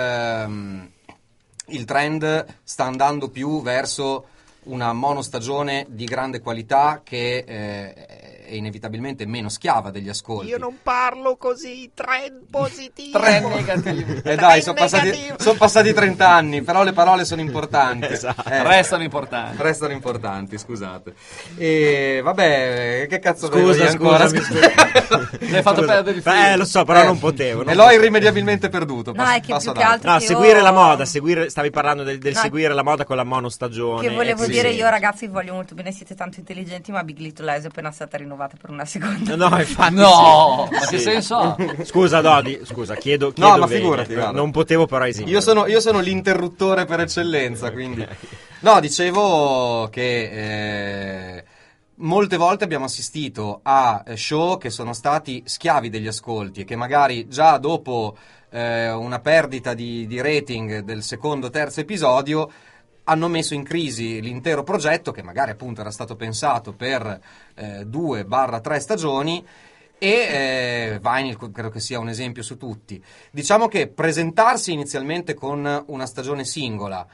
il, il trend sta andando più verso una monostagione di grande qualità che eh, è inevitabilmente meno schiava degli ascolti. Io non parlo così, trend positivo. Trend negativo. Eh dai, sono passati, son passati trenta anni, però le parole sono importanti. Esatto. Eh, Restano importanti. Restano importanti, scusate. E vabbè, che cazzo Scusa, ancora? scusami, scusa. Mi hai fatto Scusa. perdere il filo. Eh, lo so, però Eh, non potevo. non e l'ho potevo. irrimediabilmente perduto. No, Pass- è che passa più che ad altro No, che seguire io- la moda, seguire, stavi parlando del, del No, seguire la moda con la monostagione. Che volevo Eh, sì, dire sì. io, ragazzi, voglio molto bene, siete tanto intelligenti, ma Big Little Lies è appena stata rinnovata per una seconda. No, infatti No, sì. ma che Sì. senso ha? Scusa Dodi, scusa, chiedo, chiedo No, ma venia. figurati, guarda. Non potevo però esistere. Io sono, io sono l'interruttore per eccellenza, quindi... No, dicevo che eh, molte volte abbiamo assistito a show che sono stati schiavi degli ascolti e che magari già dopo eh, una perdita di, di rating del secondo, terzo episodio hanno messo in crisi l'intero progetto, che magari appunto era stato pensato per eh, due barra tre stagioni, e eh, Vinyl credo che sia un esempio su tutti. Diciamo che presentarsi inizialmente con una stagione singola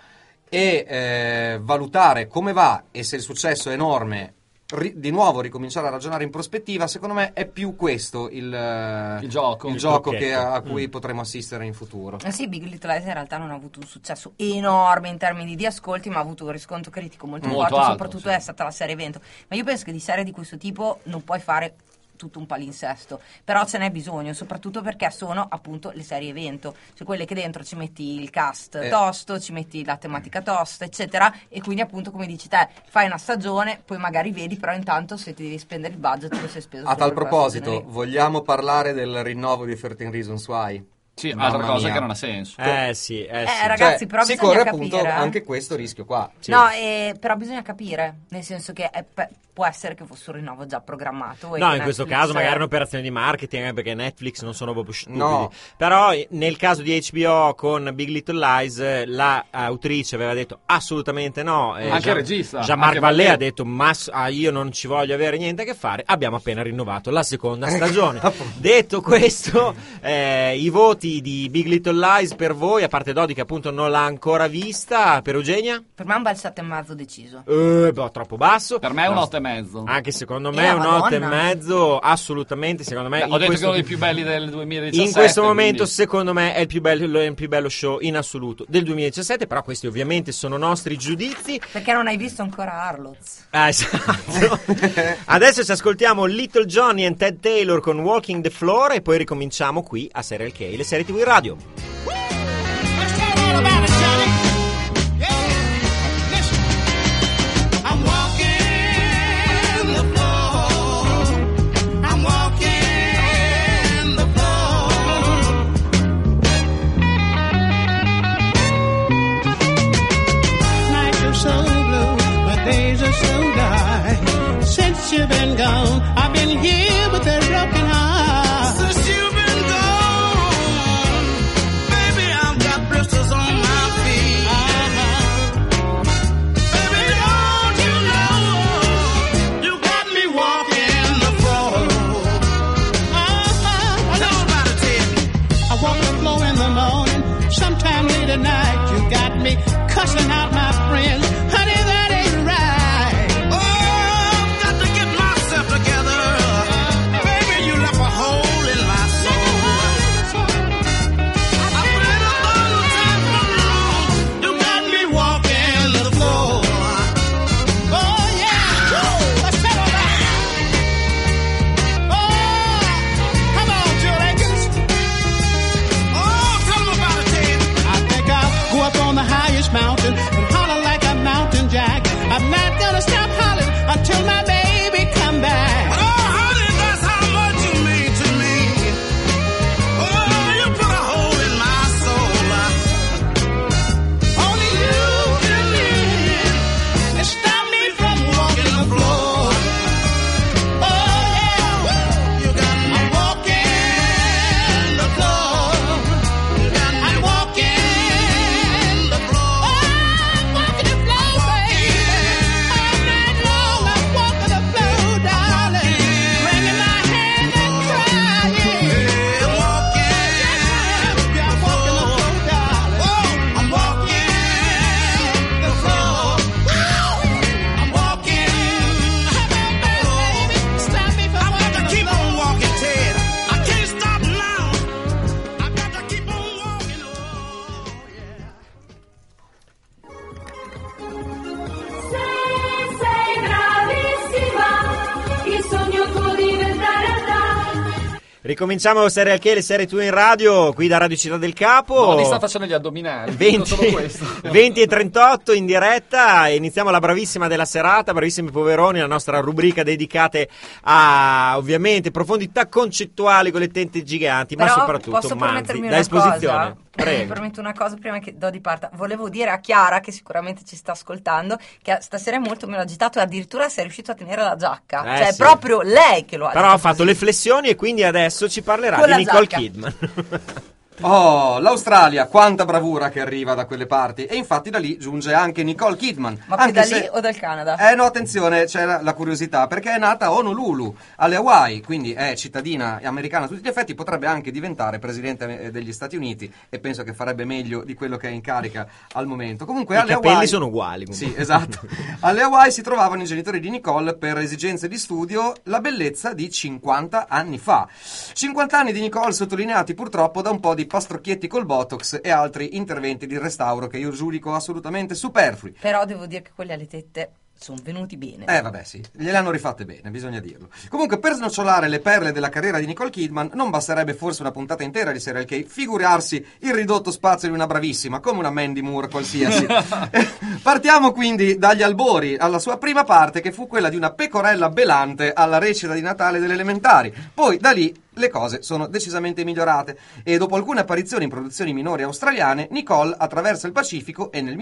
e eh, valutare come va e se il successo è enorme, ri- di nuovo ricominciare a ragionare in prospettiva, secondo me è più questo il, eh, Il gioco. il Il gioco trucchetto. che, a cui potremo assistere in futuro. Eh sì, Big Little Lies in realtà non ha avuto un successo enorme in termini di ascolti, ma ha avuto un riscontro critico molto, Molto forte, alto, soprattutto sì. è stata la serie evento. Ma io penso che di serie di questo tipo non puoi fare tutto un palinsesto, però ce n'è bisogno, soprattutto perché sono appunto le serie evento, cioè quelle che dentro ci metti il cast Eh. tosto, ci metti la tematica tosta, eccetera, e quindi appunto, come dici te, fai una stagione, poi magari vedi, però intanto se ti devi spendere il budget lo sei speso A solo tal per quella proposito, stagione lì. vogliamo parlare del rinnovo di tredici Reasons Why? Sì, Mamma altra cosa mia. che non ha senso. Eh sì, eh, Eh, sì. ragazzi, Cioè, però si bisogna corre capire, appunto eh. anche questo rischio qua. Sì. No, eh, però bisogna capire, nel senso che è pe- può essere che fosse un rinnovo già programmato. e No, che in questo Netflix- caso magari è un'operazione di marketing, eh, perché Netflix non sono proprio stupidi. No. Però eh, nel caso di H B O con Big Little Lies, eh, la autrice aveva detto assolutamente no. eh, Anche Jean- il regista, Jean-Marc anche Vallée Vallée. ha detto ma s- ah, io non ci voglio avere niente a che fare. Abbiamo appena rinnovato la seconda stagione. Detto questo, eh, i voti di Big Little Lies per voi, a parte Dodi che appunto non l'ha ancora vista, per Eugenia? Per me è un bel sette e mezzo deciso. Eh, boh, troppo basso. Per me è un No, otto e mezzo. Anche secondo Eh, me è un otto e Madonna. mezzo, assolutamente, secondo me. Beh, in ho detto questo- che uno dei più belli del duemiladiciassette. in questo momento, quindi- secondo me, è il più bello, è il più bello show in assoluto del duemiladiciassette. Però questi ovviamente sono nostri giudizi. Perché non hai visto ancora Harlots? Ah, esatto. Adesso ci ascoltiamo Little Johnny e Ted Taylor con Walking the Floor e poi ricominciamo qui a Serial K, le serie T V in radio. Let's tell all about it, Johnny. Yeah. Listen. I'm walking the floor. I'm walking the floor. Nights are so blue, but days are so dark. Since you've been gone, I've been here with a broken heart. Since you've been gone, cussing out my friends. Honey, that ain't right. Oh, got to get myself together. Baby, you left a hole in my soul. I played a long time wrong. You got me walking the floor. Oh, yeah. Let's settle that. Oh, come on, Jill Akins. Oh, tell 'em about it, Ted. I think I'll go up on the highest mountain and holler like a mountain jack. I'm not gonna stop hollering until my baby come back. Oh, honey, that's how much you mean to me. Oh, you put a hole in my soul. Only you can live and stop me from walking the floor. Oh, yeah. You got me walking the floor. You got me walking the floor. I'm walking the floor, baby. All night long I'm walking the floor, darling. Wringing my hand and crying. Yeah, walking the floor, darling. Oh, I'm walking the floor. I'm walking the floor. Stop me from walking the floor. I got to keep on walking, Ted. I can't stop now. I got to keep on walking. Se sei bravissima, il sogno tuo diventa realtà. Ricominciamo Serial K, le serie tue in radio, qui da Radio Città del Capo. No, li sta facendo gli addominali. dico venti, solo questo. venti e trentotto in diretta e iniziamo la bravissima della serata, bravissimi poveroni, la nostra rubrica dedicata a ovviamente profondità concettuali con le tente giganti, ma Però soprattutto posso manzi permettermi da una esposizione. cosa? Prego. Mi permetto una cosa prima che do di parte. Volevo dire a Chiara, che sicuramente ci sta ascoltando, che stasera è molto meno agitato e addirittura si è riuscito a tenere la giacca. Eh, cioè è sì. proprio lei che lo ha Però detto ha fatto così. le flessioni e quindi adesso ci parlerà Con di la Nicole giacca. Kidman. Oh, l'Australia, quanta bravura che arriva da quelle parti. E infatti da lì giunge anche Nicole Kidman. Ma più anche da se- lì o dal Canada? Eh no, attenzione, c'è la, la curiosità, perché è nata a Honolulu, alle Hawaii, quindi è cittadina americana a tutti gli effetti, potrebbe anche diventare presidente eh, degli Stati Uniti e penso che farebbe meglio di quello che è in carica al momento. Comunque I alle capelli Hawaii sono uguali. comunque. Sì, esatto. Alle Hawaii si trovavano i genitori di Nicole per esigenze di studio, la bellezza di cinquanta anni fa. cinquanta anni di Nicole sottolineati purtroppo da un po' di pastrocchietti col botox e altri interventi di restauro che io giudico assolutamente superflui. Però devo dire che quelli alle tette sono venuti bene. Eh vabbè sì, gliele hanno rifatte bene, bisogna dirlo. Comunque per snocciolare le perle della carriera di Nicole Kidman non basterebbe forse una puntata intera di Serial K, figurarsi il ridotto spazio di una bravissima, come una Mandy Moore qualsiasi. Partiamo quindi dagli albori, alla sua prima parte che fu quella di una pecorella belante alla recita di Natale delle elementari. Poi da lì le cose sono decisamente migliorate e dopo alcune apparizioni in produzioni minori australiane, Nicole attraversa il Pacifico e nel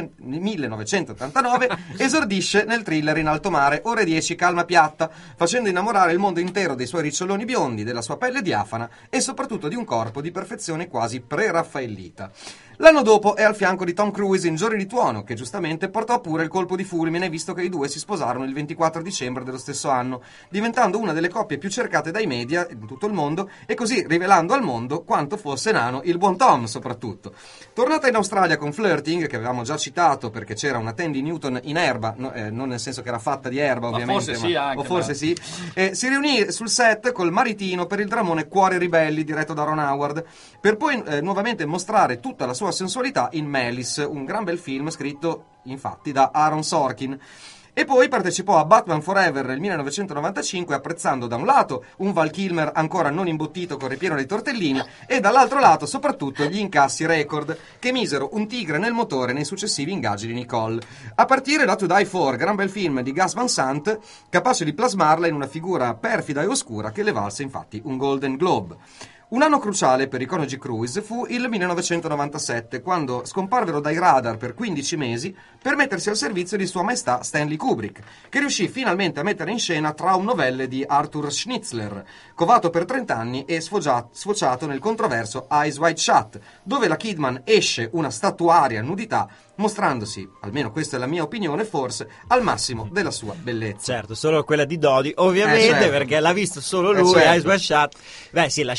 millenovecentottantanove esordisce nel thriller In alto mare, ore dieci, calma piatta, facendo innamorare il mondo intero dei suoi riccioloni biondi, della sua pelle diafana e soprattutto di un corpo di perfezione quasi pre-raffaellita. L'anno dopo è al fianco di Tom Cruise in Giorni di tuono, che giustamente portò pure il colpo di fulmine visto che i due si sposarono il ventiquattro dicembre dello stesso anno, diventando una delle coppie più cercate dai media in tutto il mondo e così rivelando al mondo quanto fosse nano il buon Tom soprattutto. Tornata in Australia con Flirting, che avevamo già citato perché c'era una Tandy Newton in erba, no, eh, non nel senso che era fatta di erba Ma ovviamente, forse sì anche, o forse ma- sì, eh, si riunì sul set col maritino per il dramone Cuori ribelli diretto da Ron Howard, per poi eh, nuovamente mostrare tutta la sua sensualità in Malice, un gran bel film scritto infatti da Aaron Sorkin. E poi partecipò a Batman Forever nel millenovecentonovantacinque apprezzando da un lato un Val Kilmer ancora non imbottito con ripieno dei tortellini e dall'altro lato soprattutto gli incassi record che misero un tigre nel motore nei successivi ingaggi di Nicole. A partire da To Die For, gran bel film di Gus Van Sant, capace di plasmarla in una figura perfida e oscura che le valse infatti un Golden Globe. Un anno cruciale per Iconogy Cruise fu il millenovecentonovantasette, quando scomparvero dai radar per quindici mesi per mettersi al servizio di Sua Maestà Stanley Kubrick, che riuscì finalmente a mettere in scena traumnovelle di Arthur Schnitzler, covato per trenta anni e sfoggia- sfociato nel controverso Eyes Wide Shut, dove la Kidman esce una statuaria nudità mostrandosi, almeno questa è la mia opinione, forse al massimo della sua bellezza. Certo, solo quella di Dodi, ovviamente, Eh, certo. perché l'ha visto solo Eh, lui, certo. Eyes Wide Shut. Beh sì, la scena di lei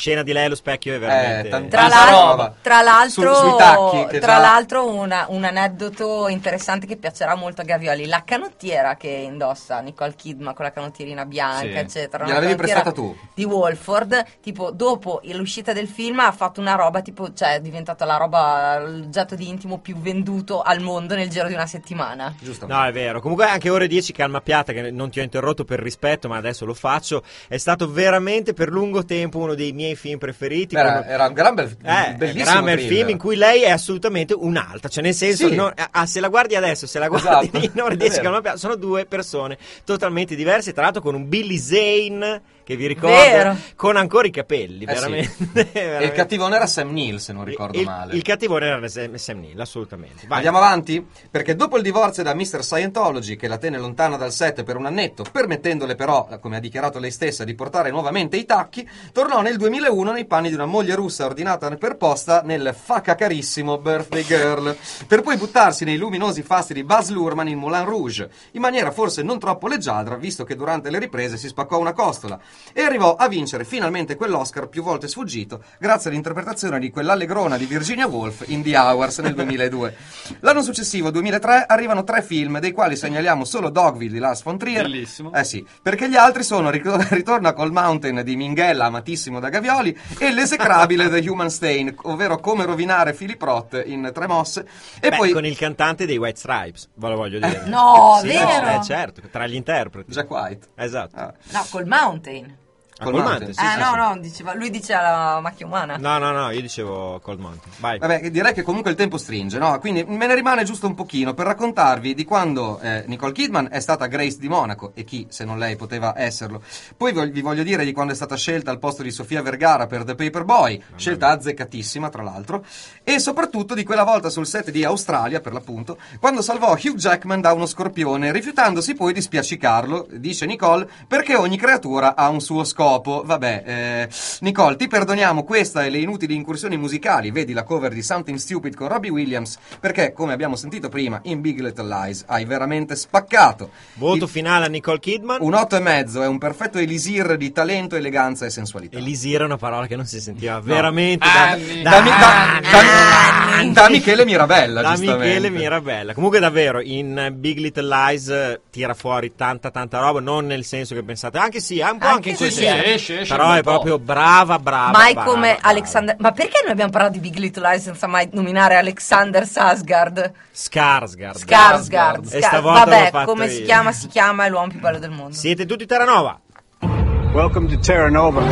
te lo specchio è veramente... Eh, tant- Tra, tanta l'al- roba. tra l'altro, Su- sui tacchi, che tra già- l'altro una- un aneddoto interessante che piacerà molto a Gavioli, la canottiera che indossa Nicole Kidman con la canottierina bianca, Sì. eccetera. Gliel'avevi una canottiera prestata tu? Di Wolford, tipo dopo l'uscita del film ha fatto una roba tipo, cioè è diventata la roba, l'oggetto di intimo più venduto al mondo nel giro di una settimana. No, è vero. Comunque anche Ore dieci, calma piatta, che non ti ho interrotto per rispetto, ma adesso lo faccio. È stato veramente per lungo tempo uno dei miei film preferiti. Era, Come- era un gran bel, Eh, bellissimo gran bel thriller. film in cui lei è assolutamente un'alta, cioè nel senso, Sì. non- ah, se la guardi adesso, se la guardi Esatto, in Ore è dieci, vero. calma piatta, sono due persone totalmente diverse, tra l'altro con un Billy Zane che vi ricordo, Vero. con ancora i capelli, Eh sì. veramente, E il veramente. cattivone era Sam Neill, se non ricordo il, male. il cattivone era Sam, Sam Neill, assolutamente. Vai. Andiamo avanti? Perché dopo il divorzio da mister Scientology, che la tenne lontana dal set per un annetto, permettendole però, come ha dichiarato lei stessa, di portare nuovamente i tacchi, tornò nel duemilauno nei panni di una moglie russa ordinata per posta nel facacarissimo Birthday Girl, per poi buttarsi nei luminosi fasti di Baz Luhrmann in Moulin Rouge, in maniera forse non troppo leggiadra, visto che durante le riprese si spaccò una costola, e arrivò a vincere finalmente quell'Oscar più volte sfuggito, grazie all'interpretazione di quell'allegrona di Virginia Woolf in The Hours nel duemiladue. L'anno successivo, duemilatré, arrivano tre film, dei quali segnaliamo solo Dogville di Lars von Trier. Bellissimo. Eh sì, perché gli altri sono Ric- Ritorno a Cold Mountain di Minghella, amatissimo da Gavioli, e l'esecrabile The Human Stain, ovvero Come rovinare Philip Roth in tre mosse. E Beh, poi con il cantante dei White Stripes, ve lo voglio dire. No, Sì, vero? Eh, certo, tra gli interpreti. Jack White. Esatto. Ah. No, col Mountain. Ah, Cold Mountain, sì, ah sì, no, sì. no, diceva, lui diceva la macchia umana. No, no, no, io dicevo Cold Mountain. Vai. Vabbè, direi che comunque il tempo stringe, no? Quindi me ne rimane giusto un pochino per raccontarvi di quando eh, Nicole Kidman è stata Grace di Monaco, e chi se non lei poteva esserlo. Poi vi vi voglio dire di quando è stata scelta al posto di Sofia Vergara per The Paperboy, scelta azzeccatissima tra l'altro, e soprattutto di quella volta sul set di Australia, per l'appunto, quando salvò Hugh Jackman da uno scorpione, rifiutandosi poi di spiaccicarlo, dice Nicole, perché ogni creatura ha un suo scopo. Vabbè, eh, Nicole, ti perdoniamo questa e le inutili incursioni musicali, vedi la cover di Something Stupid con Robbie Williams, perché, come abbiamo sentito prima, in Big Little Lies hai veramente spaccato. Voto Il- finale a Nicole Kidman. Un otto e mezzo, è un perfetto elisir di talento, eleganza e sensualità. Elisir è una parola che non si sentiva veramente da, Anni. da, Da, Mi- da- anni. da- da Michele Mirabella, da giustamente. Michele Mirabella. Comunque davvero in Big Little Lies eh, tira fuori tanta tanta roba, non nel senso che pensate, anche sì, è un po' anche, Anche in quel sì, senso. sì, esce, esce però un è po'. proprio brava, brava. Mai brava, come brava. Alexander. Ma perché noi abbiamo parlato di Big Little Lies senza mai nominare Alexander Skarsgård? Skarsgård. Skarsgård. E Ska- stavolta l'ho Vabbè, fatto come io. si chiama? Si chiama è l'uomo più bello del mondo. Siete tutti Terranova. Welcome to Terra Nova.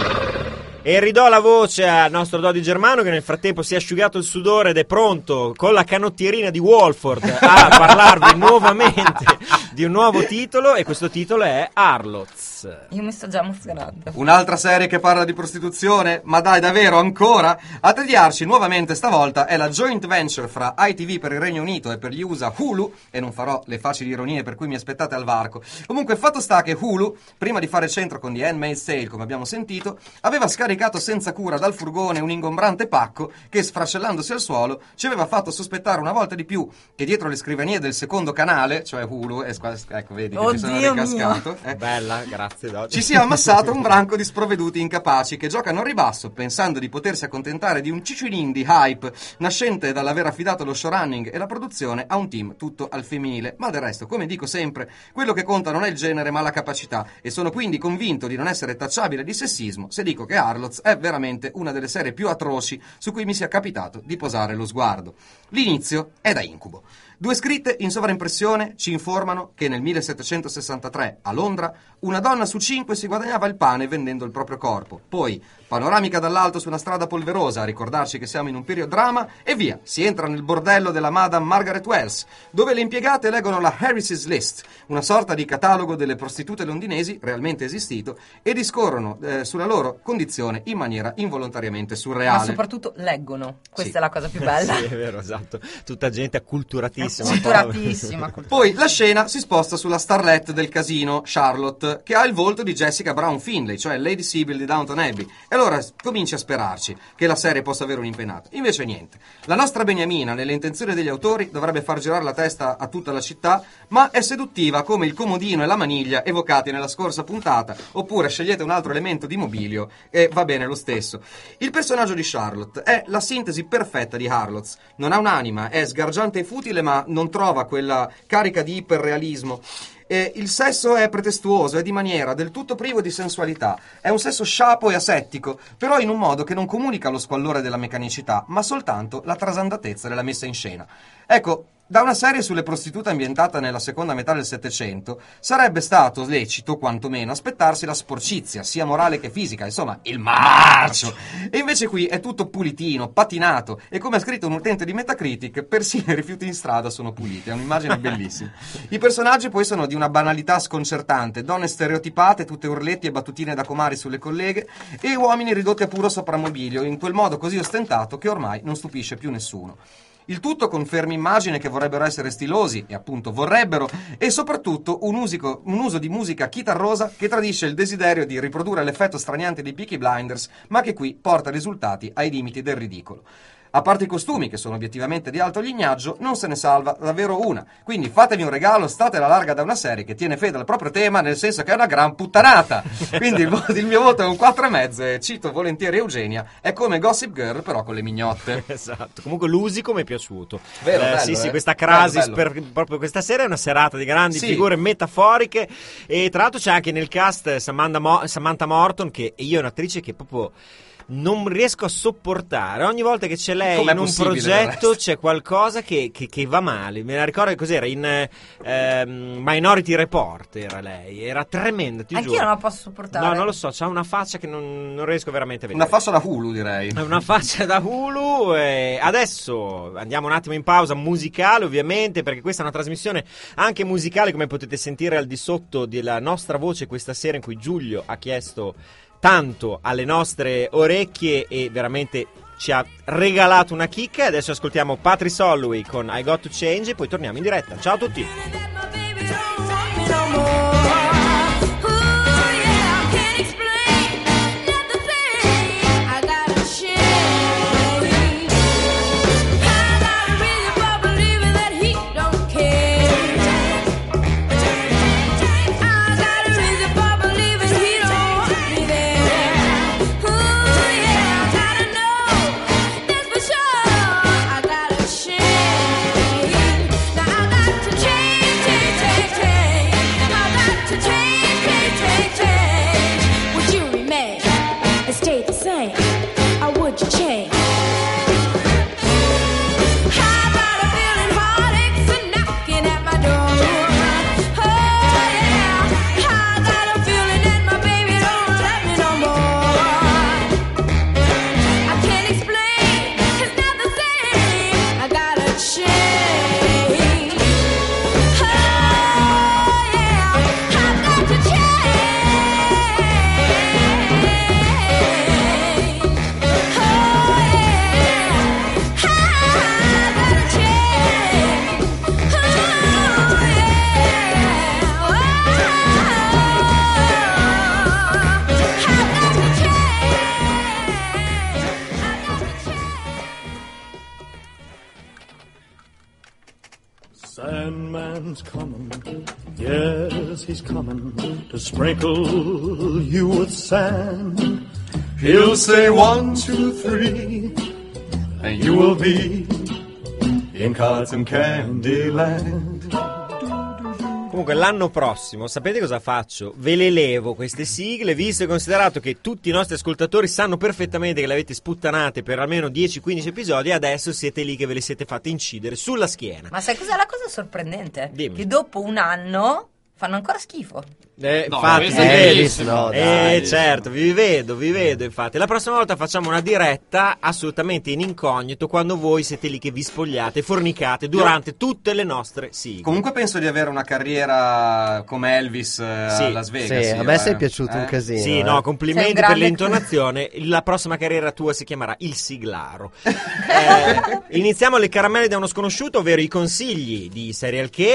E ridò la voce al nostro Dodi Germano, che nel frattempo si è asciugato il sudore ed è pronto con la canottierina di Wolford a parlarvi nuovamente di un nuovo titolo, e questo titolo è Harlots. Io mi sto già emozionando. Un'altra serie che parla di prostituzione, ma dai, davvero, ancora? A tagliarci nuovamente stavolta è la joint venture fra I T V per il Regno Unito e per gli U S A Hulu, e non farò le facili ironie per cui mi aspettate al varco. Comunque, fatto sta che Hulu, prima di fare centro con The Handmaid's Tale, come abbiamo sentito, aveva scaricato senza cura dal furgone un ingombrante pacco che, sfracellandosi al suolo, ci aveva fatto sospettare una volta di più che dietro le scrivanie del secondo canale, cioè Hulu, e qua- ecco, vedi che ci sono Oddio ricascato, eh, Bella, grazie Dodi. ci sia ammassato un branco di sprovveduti incapaci che giocano a ribasso pensando di potersi accontentare di un cicciolin di hype nascente dall'aver affidato lo showrunning e la produzione a un team tutto al femminile. Ma del resto, come dico sempre, quello che conta non è il genere ma la capacità, e sono quindi convinto di non essere tacciabile di sessismo se dico che Harlots è veramente una delle serie più atroci su cui mi sia capitato di posare lo sguardo. L'inizio è da incubo. Due scritte in sovraimpressione ci informano che nel millesettecentosessantatré a Londra una donna su cinque si guadagnava il pane vendendo il proprio corpo. Poi, panoramica dall'alto su una strada polverosa a ricordarci che siamo in un period drama, e via, si entra nel bordello della Madame Margaret Wells, dove le impiegate leggono la Harris's List, una sorta di catalogo delle prostitute londinesi realmente esistito, e discorrono eh, sulla loro condizione in maniera involontariamente Ma surreale. soprattutto leggono. Questa Sì. è la cosa più bella. Sì, è vero, esatto. Tutta gente acculturatissima culturatissima. Culturatissima. Poi la scena si sposta sulla starlet del casino, Charlotte, che ha il volto di Jessica Brown Findlay, cioè Lady Sybil di Downton Abbey. E allora cominci a sperarci che la serie possa avere un'impennata. Invece niente. La nostra Beniamina, nelle intenzioni degli autori, dovrebbe far girare la testa a tutta la città, ma è seduttiva come il comodino e la maniglia evocati nella scorsa puntata, oppure scegliete un altro elemento di mobilio e va bene lo stesso. Il personaggio di Charlotte è la sintesi perfetta di Harlots. Non ha un'anima, è sgargiante e futile, ma non trova quella carica di iperrealismo. E il sesso è pretestuoso, è di maniera, del tutto privo di sensualità. È un sesso sciapo e asettico, però in un modo che non comunica lo squallore della meccanicità, ma soltanto la trasandatezza della messa in scena. Ecco, da una serie sulle prostitute ambientata nella seconda metà del Settecento sarebbe stato lecito, quantomeno, aspettarsi la sporcizia, sia morale che fisica, insomma, il marcio. E invece qui è tutto pulitino, patinato, e come ha scritto un utente di Metacritic, persino i rifiuti in strada sono puliti. È un'immagine bellissima. I personaggi poi sono di una banalità sconcertante, donne stereotipate, tutte urletti e battutine da comari sulle colleghe, e uomini ridotti a puro sopramobilio, in quel modo così ostentato che ormai non stupisce più nessuno. Il tutto con ferme immagini che vorrebbero essere stilosi, e appunto vorrebbero, e soprattutto un, usico, un uso di musica chitarrosa che tradisce il desiderio di riprodurre l'effetto straniante dei Peaky Blinders, ma che qui porta risultati ai limiti del ridicolo. A parte i costumi, che sono obiettivamente di alto lignaggio, non se ne salva davvero una. Quindi fatevi un regalo, state alla larga da una serie che tiene fede al proprio tema, nel senso che è una gran puttanata. Quindi il, vo- il mio voto è un quattro e mezzo, e cito volentieri Eugenia, è come Gossip Girl però con le mignotte. Esatto, comunque l'usico mi è piaciuto. Vero, eh, bello, sì, sì, eh? questa crasis Bello, bello. per proprio questa serie è una serata di grandi Sì. figure metaforiche, e tra l'altro c'è anche nel cast Samantha, Mo- Samantha Morton, che io è un'attrice che proprio non riesco a sopportare. Ogni volta che c'è lei Com'è in un possibile, del progetto resto? c'è qualcosa che, che, che va male. Me la ricordo che cos'era in ehm, Minority Report, era lei, era tremenda, ti Anch'io giuro. non la posso sopportare. No, non lo so, c'ha una faccia che non, non riesco veramente a vedere. Una faccia da Hulu, direi. È una faccia da Hulu. E adesso andiamo un attimo in pausa musicale, ovviamente, perché questa è una trasmissione anche musicale, come potete sentire al di sotto della nostra voce questa sera, in cui Giulio ha chiesto tanto alle nostre orecchie e veramente ci ha regalato una chicca. Adesso ascoltiamo Patrice Holloway con I Got to Change e poi torniamo in diretta. Ciao a tutti. Sandman's coming, yes, he's coming to sprinkle you with sand. He'll say one, two, three, and you will be in Cotton Candy Land. Comunque l'anno prossimo sapete cosa faccio? Ve le levo queste sigle, visto e considerato che tutti i nostri ascoltatori sanno perfettamente che le avete sputtanate per almeno dieci quindici episodi, e adesso siete lì che ve le siete fatte incidere sulla schiena. Ma sai cos'è la cosa sorprendente? Dimmi. Che dopo un anno Fanno ancora schifo. Eh, No, infatti, questo vi è vedi? bellissimo. No, eh, dai. certo, vi vedo, vi vedo. Infatti, la prossima volta facciamo una diretta assolutamente in incognito quando voi siete lì che vi spogliate, fornicate durante tutte le nostre sigle. Comunque penso di avere una carriera come Elvis eh, Sì. a Las Vegas. Sì, a io, me eh. sei piaciuto Eh? un casino. Sì, eh. no, complimenti Sei un per grande- l'intonazione. La prossima carriera tua si chiamerà Il Siglaro. Eh, iniziamo le caramelle da uno sconosciuto, ovvero i consigli di Serial K,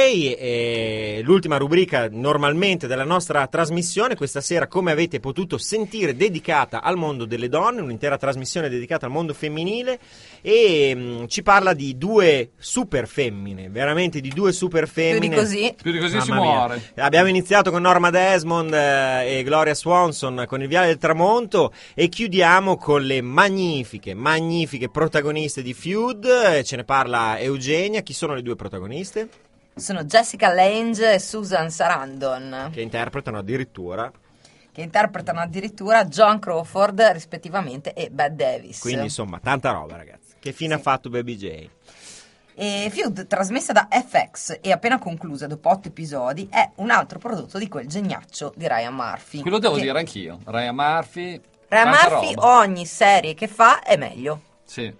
eh, l'ultima rubrica normalmente della nostra trasmissione. Questa sera, come avete potuto sentire, dedicata al mondo delle donne, un'intera trasmissione dedicata al mondo femminile, e mh, ci parla di due super femmine, veramente di due super Più femmine. di così. Più di così si Mamma mia. muore. Abbiamo iniziato con Norma Desmond eh, e Gloria Swanson con Il Viale del Tramonto e chiudiamo con le magnifiche, magnifiche protagoniste di Feud. Eh, ce ne parla Eugenia. Chi sono le due protagoniste? Sono Jessica Lange e Susan Sarandon, Che interpretano addirittura, che interpretano addirittura John Crawford rispettivamente e Bette Davis. quindi insomma tanta roba, ragazzi. Che fine Sì. ha fatto Baby J? E Feud, trasmessa da F X e appena conclusa dopo otto episodi, è un altro prodotto di quel geniaccio di Ryan Murphy. Quello devo Che- dire anch'io. Ryan Murphy. Ryan tanta Murphy roba. ogni serie che fa è meglio. Sì.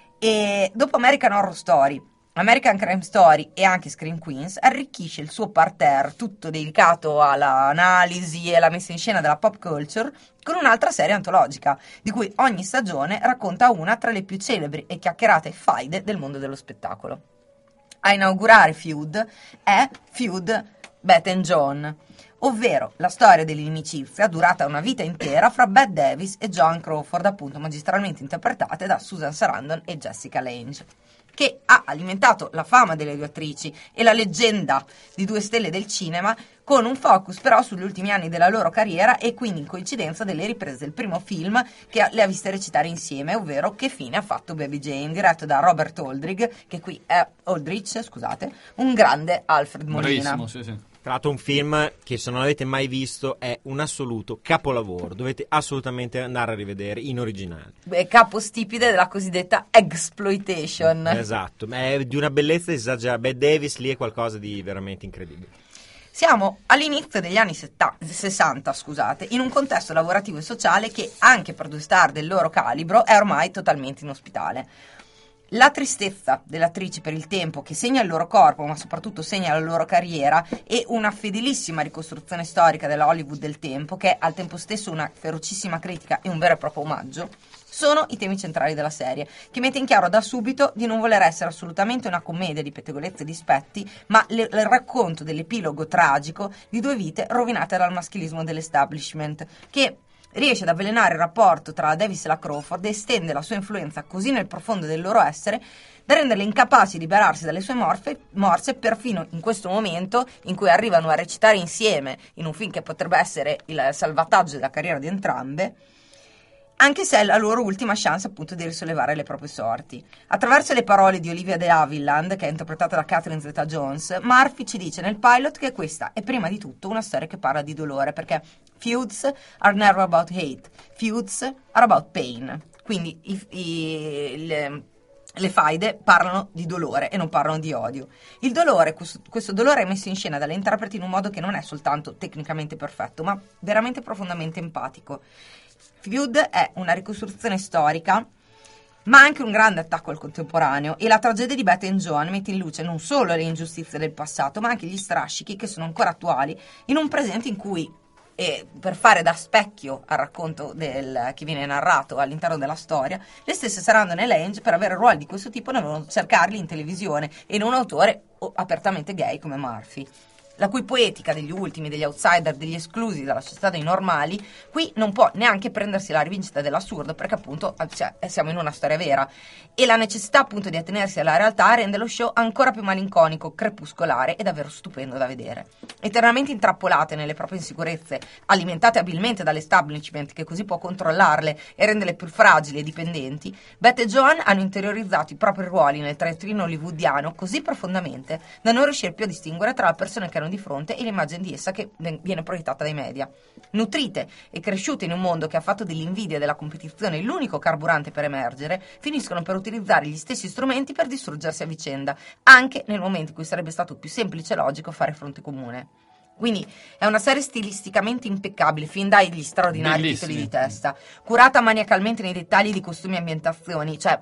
E dopo American Horror Story, American Crime Story e anche Scream Queens, arricchisce il suo parterre tutto dedicato all'analisi e alla messa in scena della pop culture con un'altra serie antologica, di cui ogni stagione racconta una tra le più celebri e chiacchierate faide del mondo dello spettacolo. A inaugurare Feud è Feud Bette and John, ovvero la storia dell'inimicizia durata una vita intera fra Bette Davis e John Crawford, appunto magistralmente interpretate da Susan Sarandon e Jessica Lange, che ha alimentato la fama delle due attrici e la leggenda di due stelle del cinema, con un focus però sugli ultimi anni della loro carriera e quindi in coincidenza delle riprese del primo film che le ha viste recitare insieme, ovvero Che fine ha fatto Baby Jane, diretto da Robert Aldrich, che qui è Aldrich, scusate, un grande Alfred Molina. Bravissimo, sì, sì. Tra l'altro un film che, se non l'avete mai visto, è un assoluto capolavoro. Dovete assolutamente andare a rivedere in originale. Beh, capostipite della cosiddetta exploitation. Esatto, ma è di una bellezza esagerata. Bette Davis lì è qualcosa di veramente incredibile. Siamo all'inizio degli anni setta- sessanta, scusate, in un contesto lavorativo e sociale che, anche per due star del loro calibro, è ormai totalmente inospitale. La tristezza delle attrici per il tempo che segna il loro corpo, ma soprattutto segna la loro carriera, e una fedelissima ricostruzione storica della Hollywood del tempo, che è al tempo stesso una ferocissima critica e un vero e proprio omaggio, sono i temi centrali della serie, che mette in chiaro da subito di non voler essere assolutamente una commedia di pettegolezzi e dispetti, ma le- il racconto dell'epilogo tragico di due vite rovinate dal maschilismo dell'establishment, che riesce ad avvelenare il rapporto tra la Davis e la Crawford e estende la sua influenza così nel profondo del loro essere da renderle incapaci di liberarsi dalle sue morfe, morse perfino in questo momento in cui arrivano a recitare insieme in un film che potrebbe essere il salvataggio della carriera di entrambe, anche se è la loro ultima chance appunto di risollevare le proprie sorti. Attraverso le parole di Olivia de Havilland, che è interpretata da Catherine Zeta-Jones, Murphy ci dice nel pilot che questa è prima di tutto una storia che parla di dolore, perché feuds are never about hate, feuds are about pain. Quindi i, i, le, le faide parlano di dolore e non parlano di odio. Il dolore, questo, questo dolore è messo in scena dalle interpreti in un modo che non è soltanto tecnicamente perfetto, ma veramente profondamente empatico. Feud è una ricostruzione storica, ma anche un grande attacco al contemporaneo, e la tragedia di Bette and John mette in luce non solo le ingiustizie del passato, ma anche gli strascichi che sono ancora attuali in un presente in cui, e per fare da specchio al racconto del, che viene narrato all'interno della storia, le stesse Sarandon e Lange, per avere ruoli di questo tipo, devono cercarli in televisione e non un autore apertamente gay come Murphy, la cui poetica degli ultimi, degli outsider, degli esclusi dalla società dei normali, qui non può neanche prendersi la rivincita dell'assurdo, perché appunto cioè, siamo in una storia vera, e la necessità appunto di attenersi alla realtà rende lo show ancora più malinconico, crepuscolare e davvero stupendo da vedere. Eternamente intrappolate nelle proprie insicurezze, alimentate abilmente dall'establishment che così può controllarle e renderle più fragili e dipendenti, Bette e John hanno interiorizzato i propri ruoli nel teatrino hollywoodiano così profondamente da non riuscire più a distinguere tra la persona che hanno di fronte e l'immagine di essa che viene proiettata dai media. Nutrite e cresciute in un mondo che ha fatto dell'invidia e della competizione l'unico carburante per emergere, finiscono per utilizzare gli stessi strumenti per distruggersi a vicenda, anche nel momento in cui sarebbe stato più semplice e logico fare fronte comune. Quindi è una serie stilisticamente impeccabile, fin dagli straordinari Bellissimi. titoli di testa, curata maniacalmente nei dettagli di costumi e ambientazioni, cioè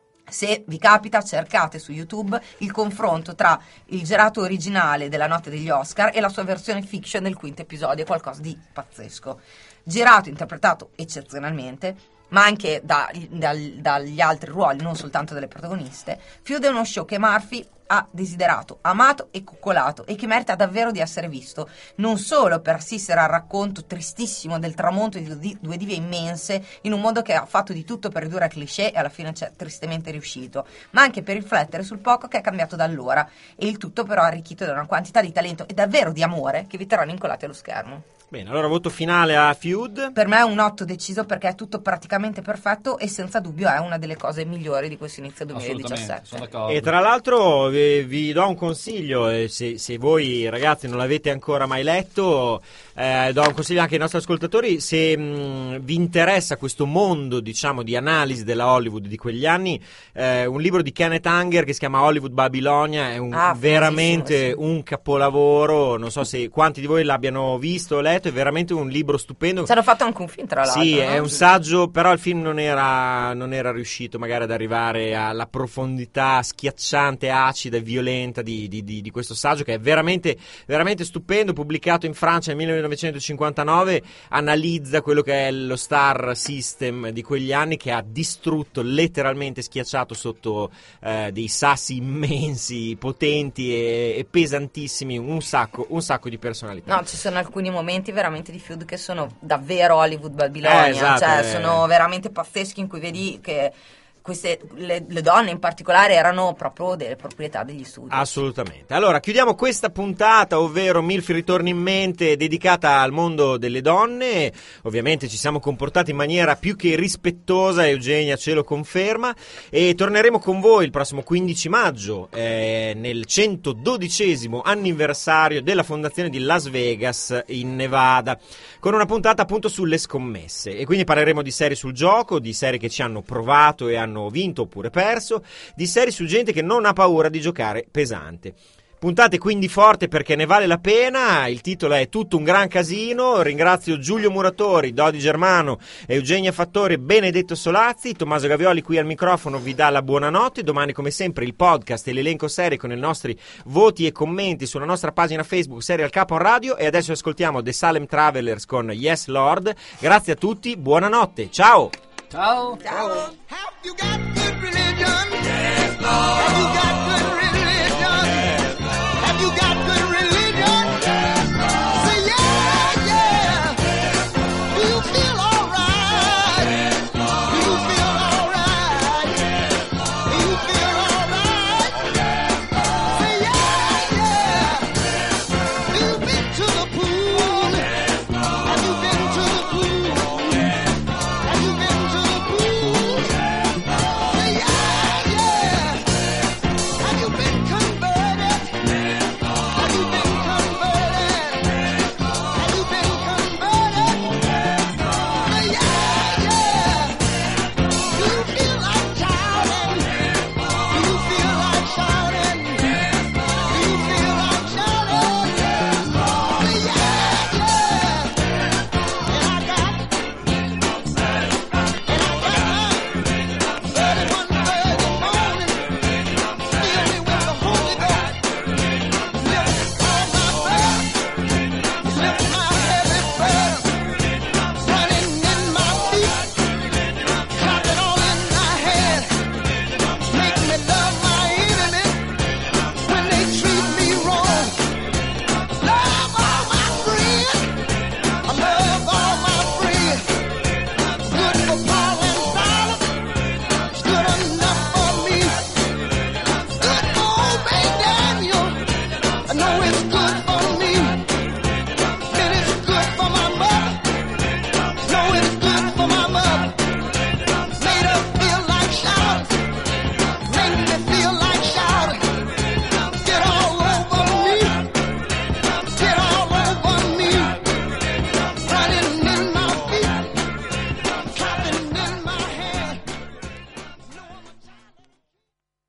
se vi capita cercate su YouTube il confronto tra il girato originale della notte degli Oscar e la sua versione fiction del quinto episodio, è qualcosa di pazzesco. Girato, interpretato eccezionalmente, ma anche da- dal- dagli altri ruoli, non soltanto delle protagoniste, Feud è uno show che Murphy ha desiderato, amato e coccolato e che merita davvero di essere visto, non solo per assistere al racconto tristissimo del tramonto di di- due dive immense in un mondo che ha fatto di tutto per ridurre cliché e alla fine c'è tristemente riuscito, ma anche per riflettere sul poco che è cambiato da allora, e il tutto però arricchito da una quantità di talento e davvero di amore che vi terranno incollati allo schermo. Bene, allora voto finale a Feud. Per me è un otto deciso perché è tutto praticamente perfetto e senza dubbio è una delle cose migliori di questo inizio duemiladiciassette. E tra l'altro vi, vi do un consiglio, eh, se, se voi ragazzi non l'avete ancora mai letto, eh, do un consiglio anche ai nostri ascoltatori, se mh, vi interessa questo mondo, diciamo, di analisi della Hollywood di quegli anni, eh, un libro di Kenneth Anger che si chiama Hollywood Babilonia, è un, Ah, veramente famosissimo, sì. un capolavoro, non so se quanti di voi l'abbiano visto o letto, è veramente un libro stupendo. Ci hanno fatto anche un film tra l'altro. Sì, no? è un saggio, però il film non era, non era riuscito magari ad arrivare alla profondità schiacciante, acida e violenta di, di, di, di questo saggio, che è veramente, veramente stupendo, pubblicato in Francia nel millenovecentocinquantanove, analizza quello che è lo star system di quegli anni, che ha distrutto, letteralmente schiacciato sotto eh, dei sassi immensi, potenti e, e pesantissimi, un sacco, un sacco di personalità. No, ci sono alcuni momenti veramente di Feud che sono davvero Hollywood Babilonia, Eh, esatto, cioè eh. sono veramente pazzeschi, in cui vedi che queste le, le donne in particolare erano proprio delle proprietà degli studi. Assolutamente. Allora, chiudiamo questa puntata, ovvero Milf ritorna in mente, dedicata al mondo delle donne. Ovviamente ci siamo comportati in maniera più che rispettosa, Eugenia ce lo conferma, e torneremo con voi il prossimo quindici maggio, eh, nel centododicesimo anniversario della fondazione di Las Vegas in Nevada, con una puntata appunto sulle scommesse, e quindi parleremo di serie sul gioco, di serie che ci hanno provato e hanno vinto oppure perso, di serie su gente che non ha paura di giocare pesante. Puntate quindi forte perché ne vale la pena. Il titolo è Tutto un gran casino. Ringrazio Giulio Muratori, Dodi Germano, Eugenia Fattori e Benedetto Solazzi. Tommaso Gavioli qui al microfono vi dà la buonanotte. Domani come sempre il podcast e l'elenco serie con i nostri voti e commenti sulla nostra pagina Facebook Serial Capo Radio. E adesso ascoltiamo The Salem Travelers con Yes Lord. Grazie a tutti, buonanotte, ciao! Ciao! Ciao! Have you got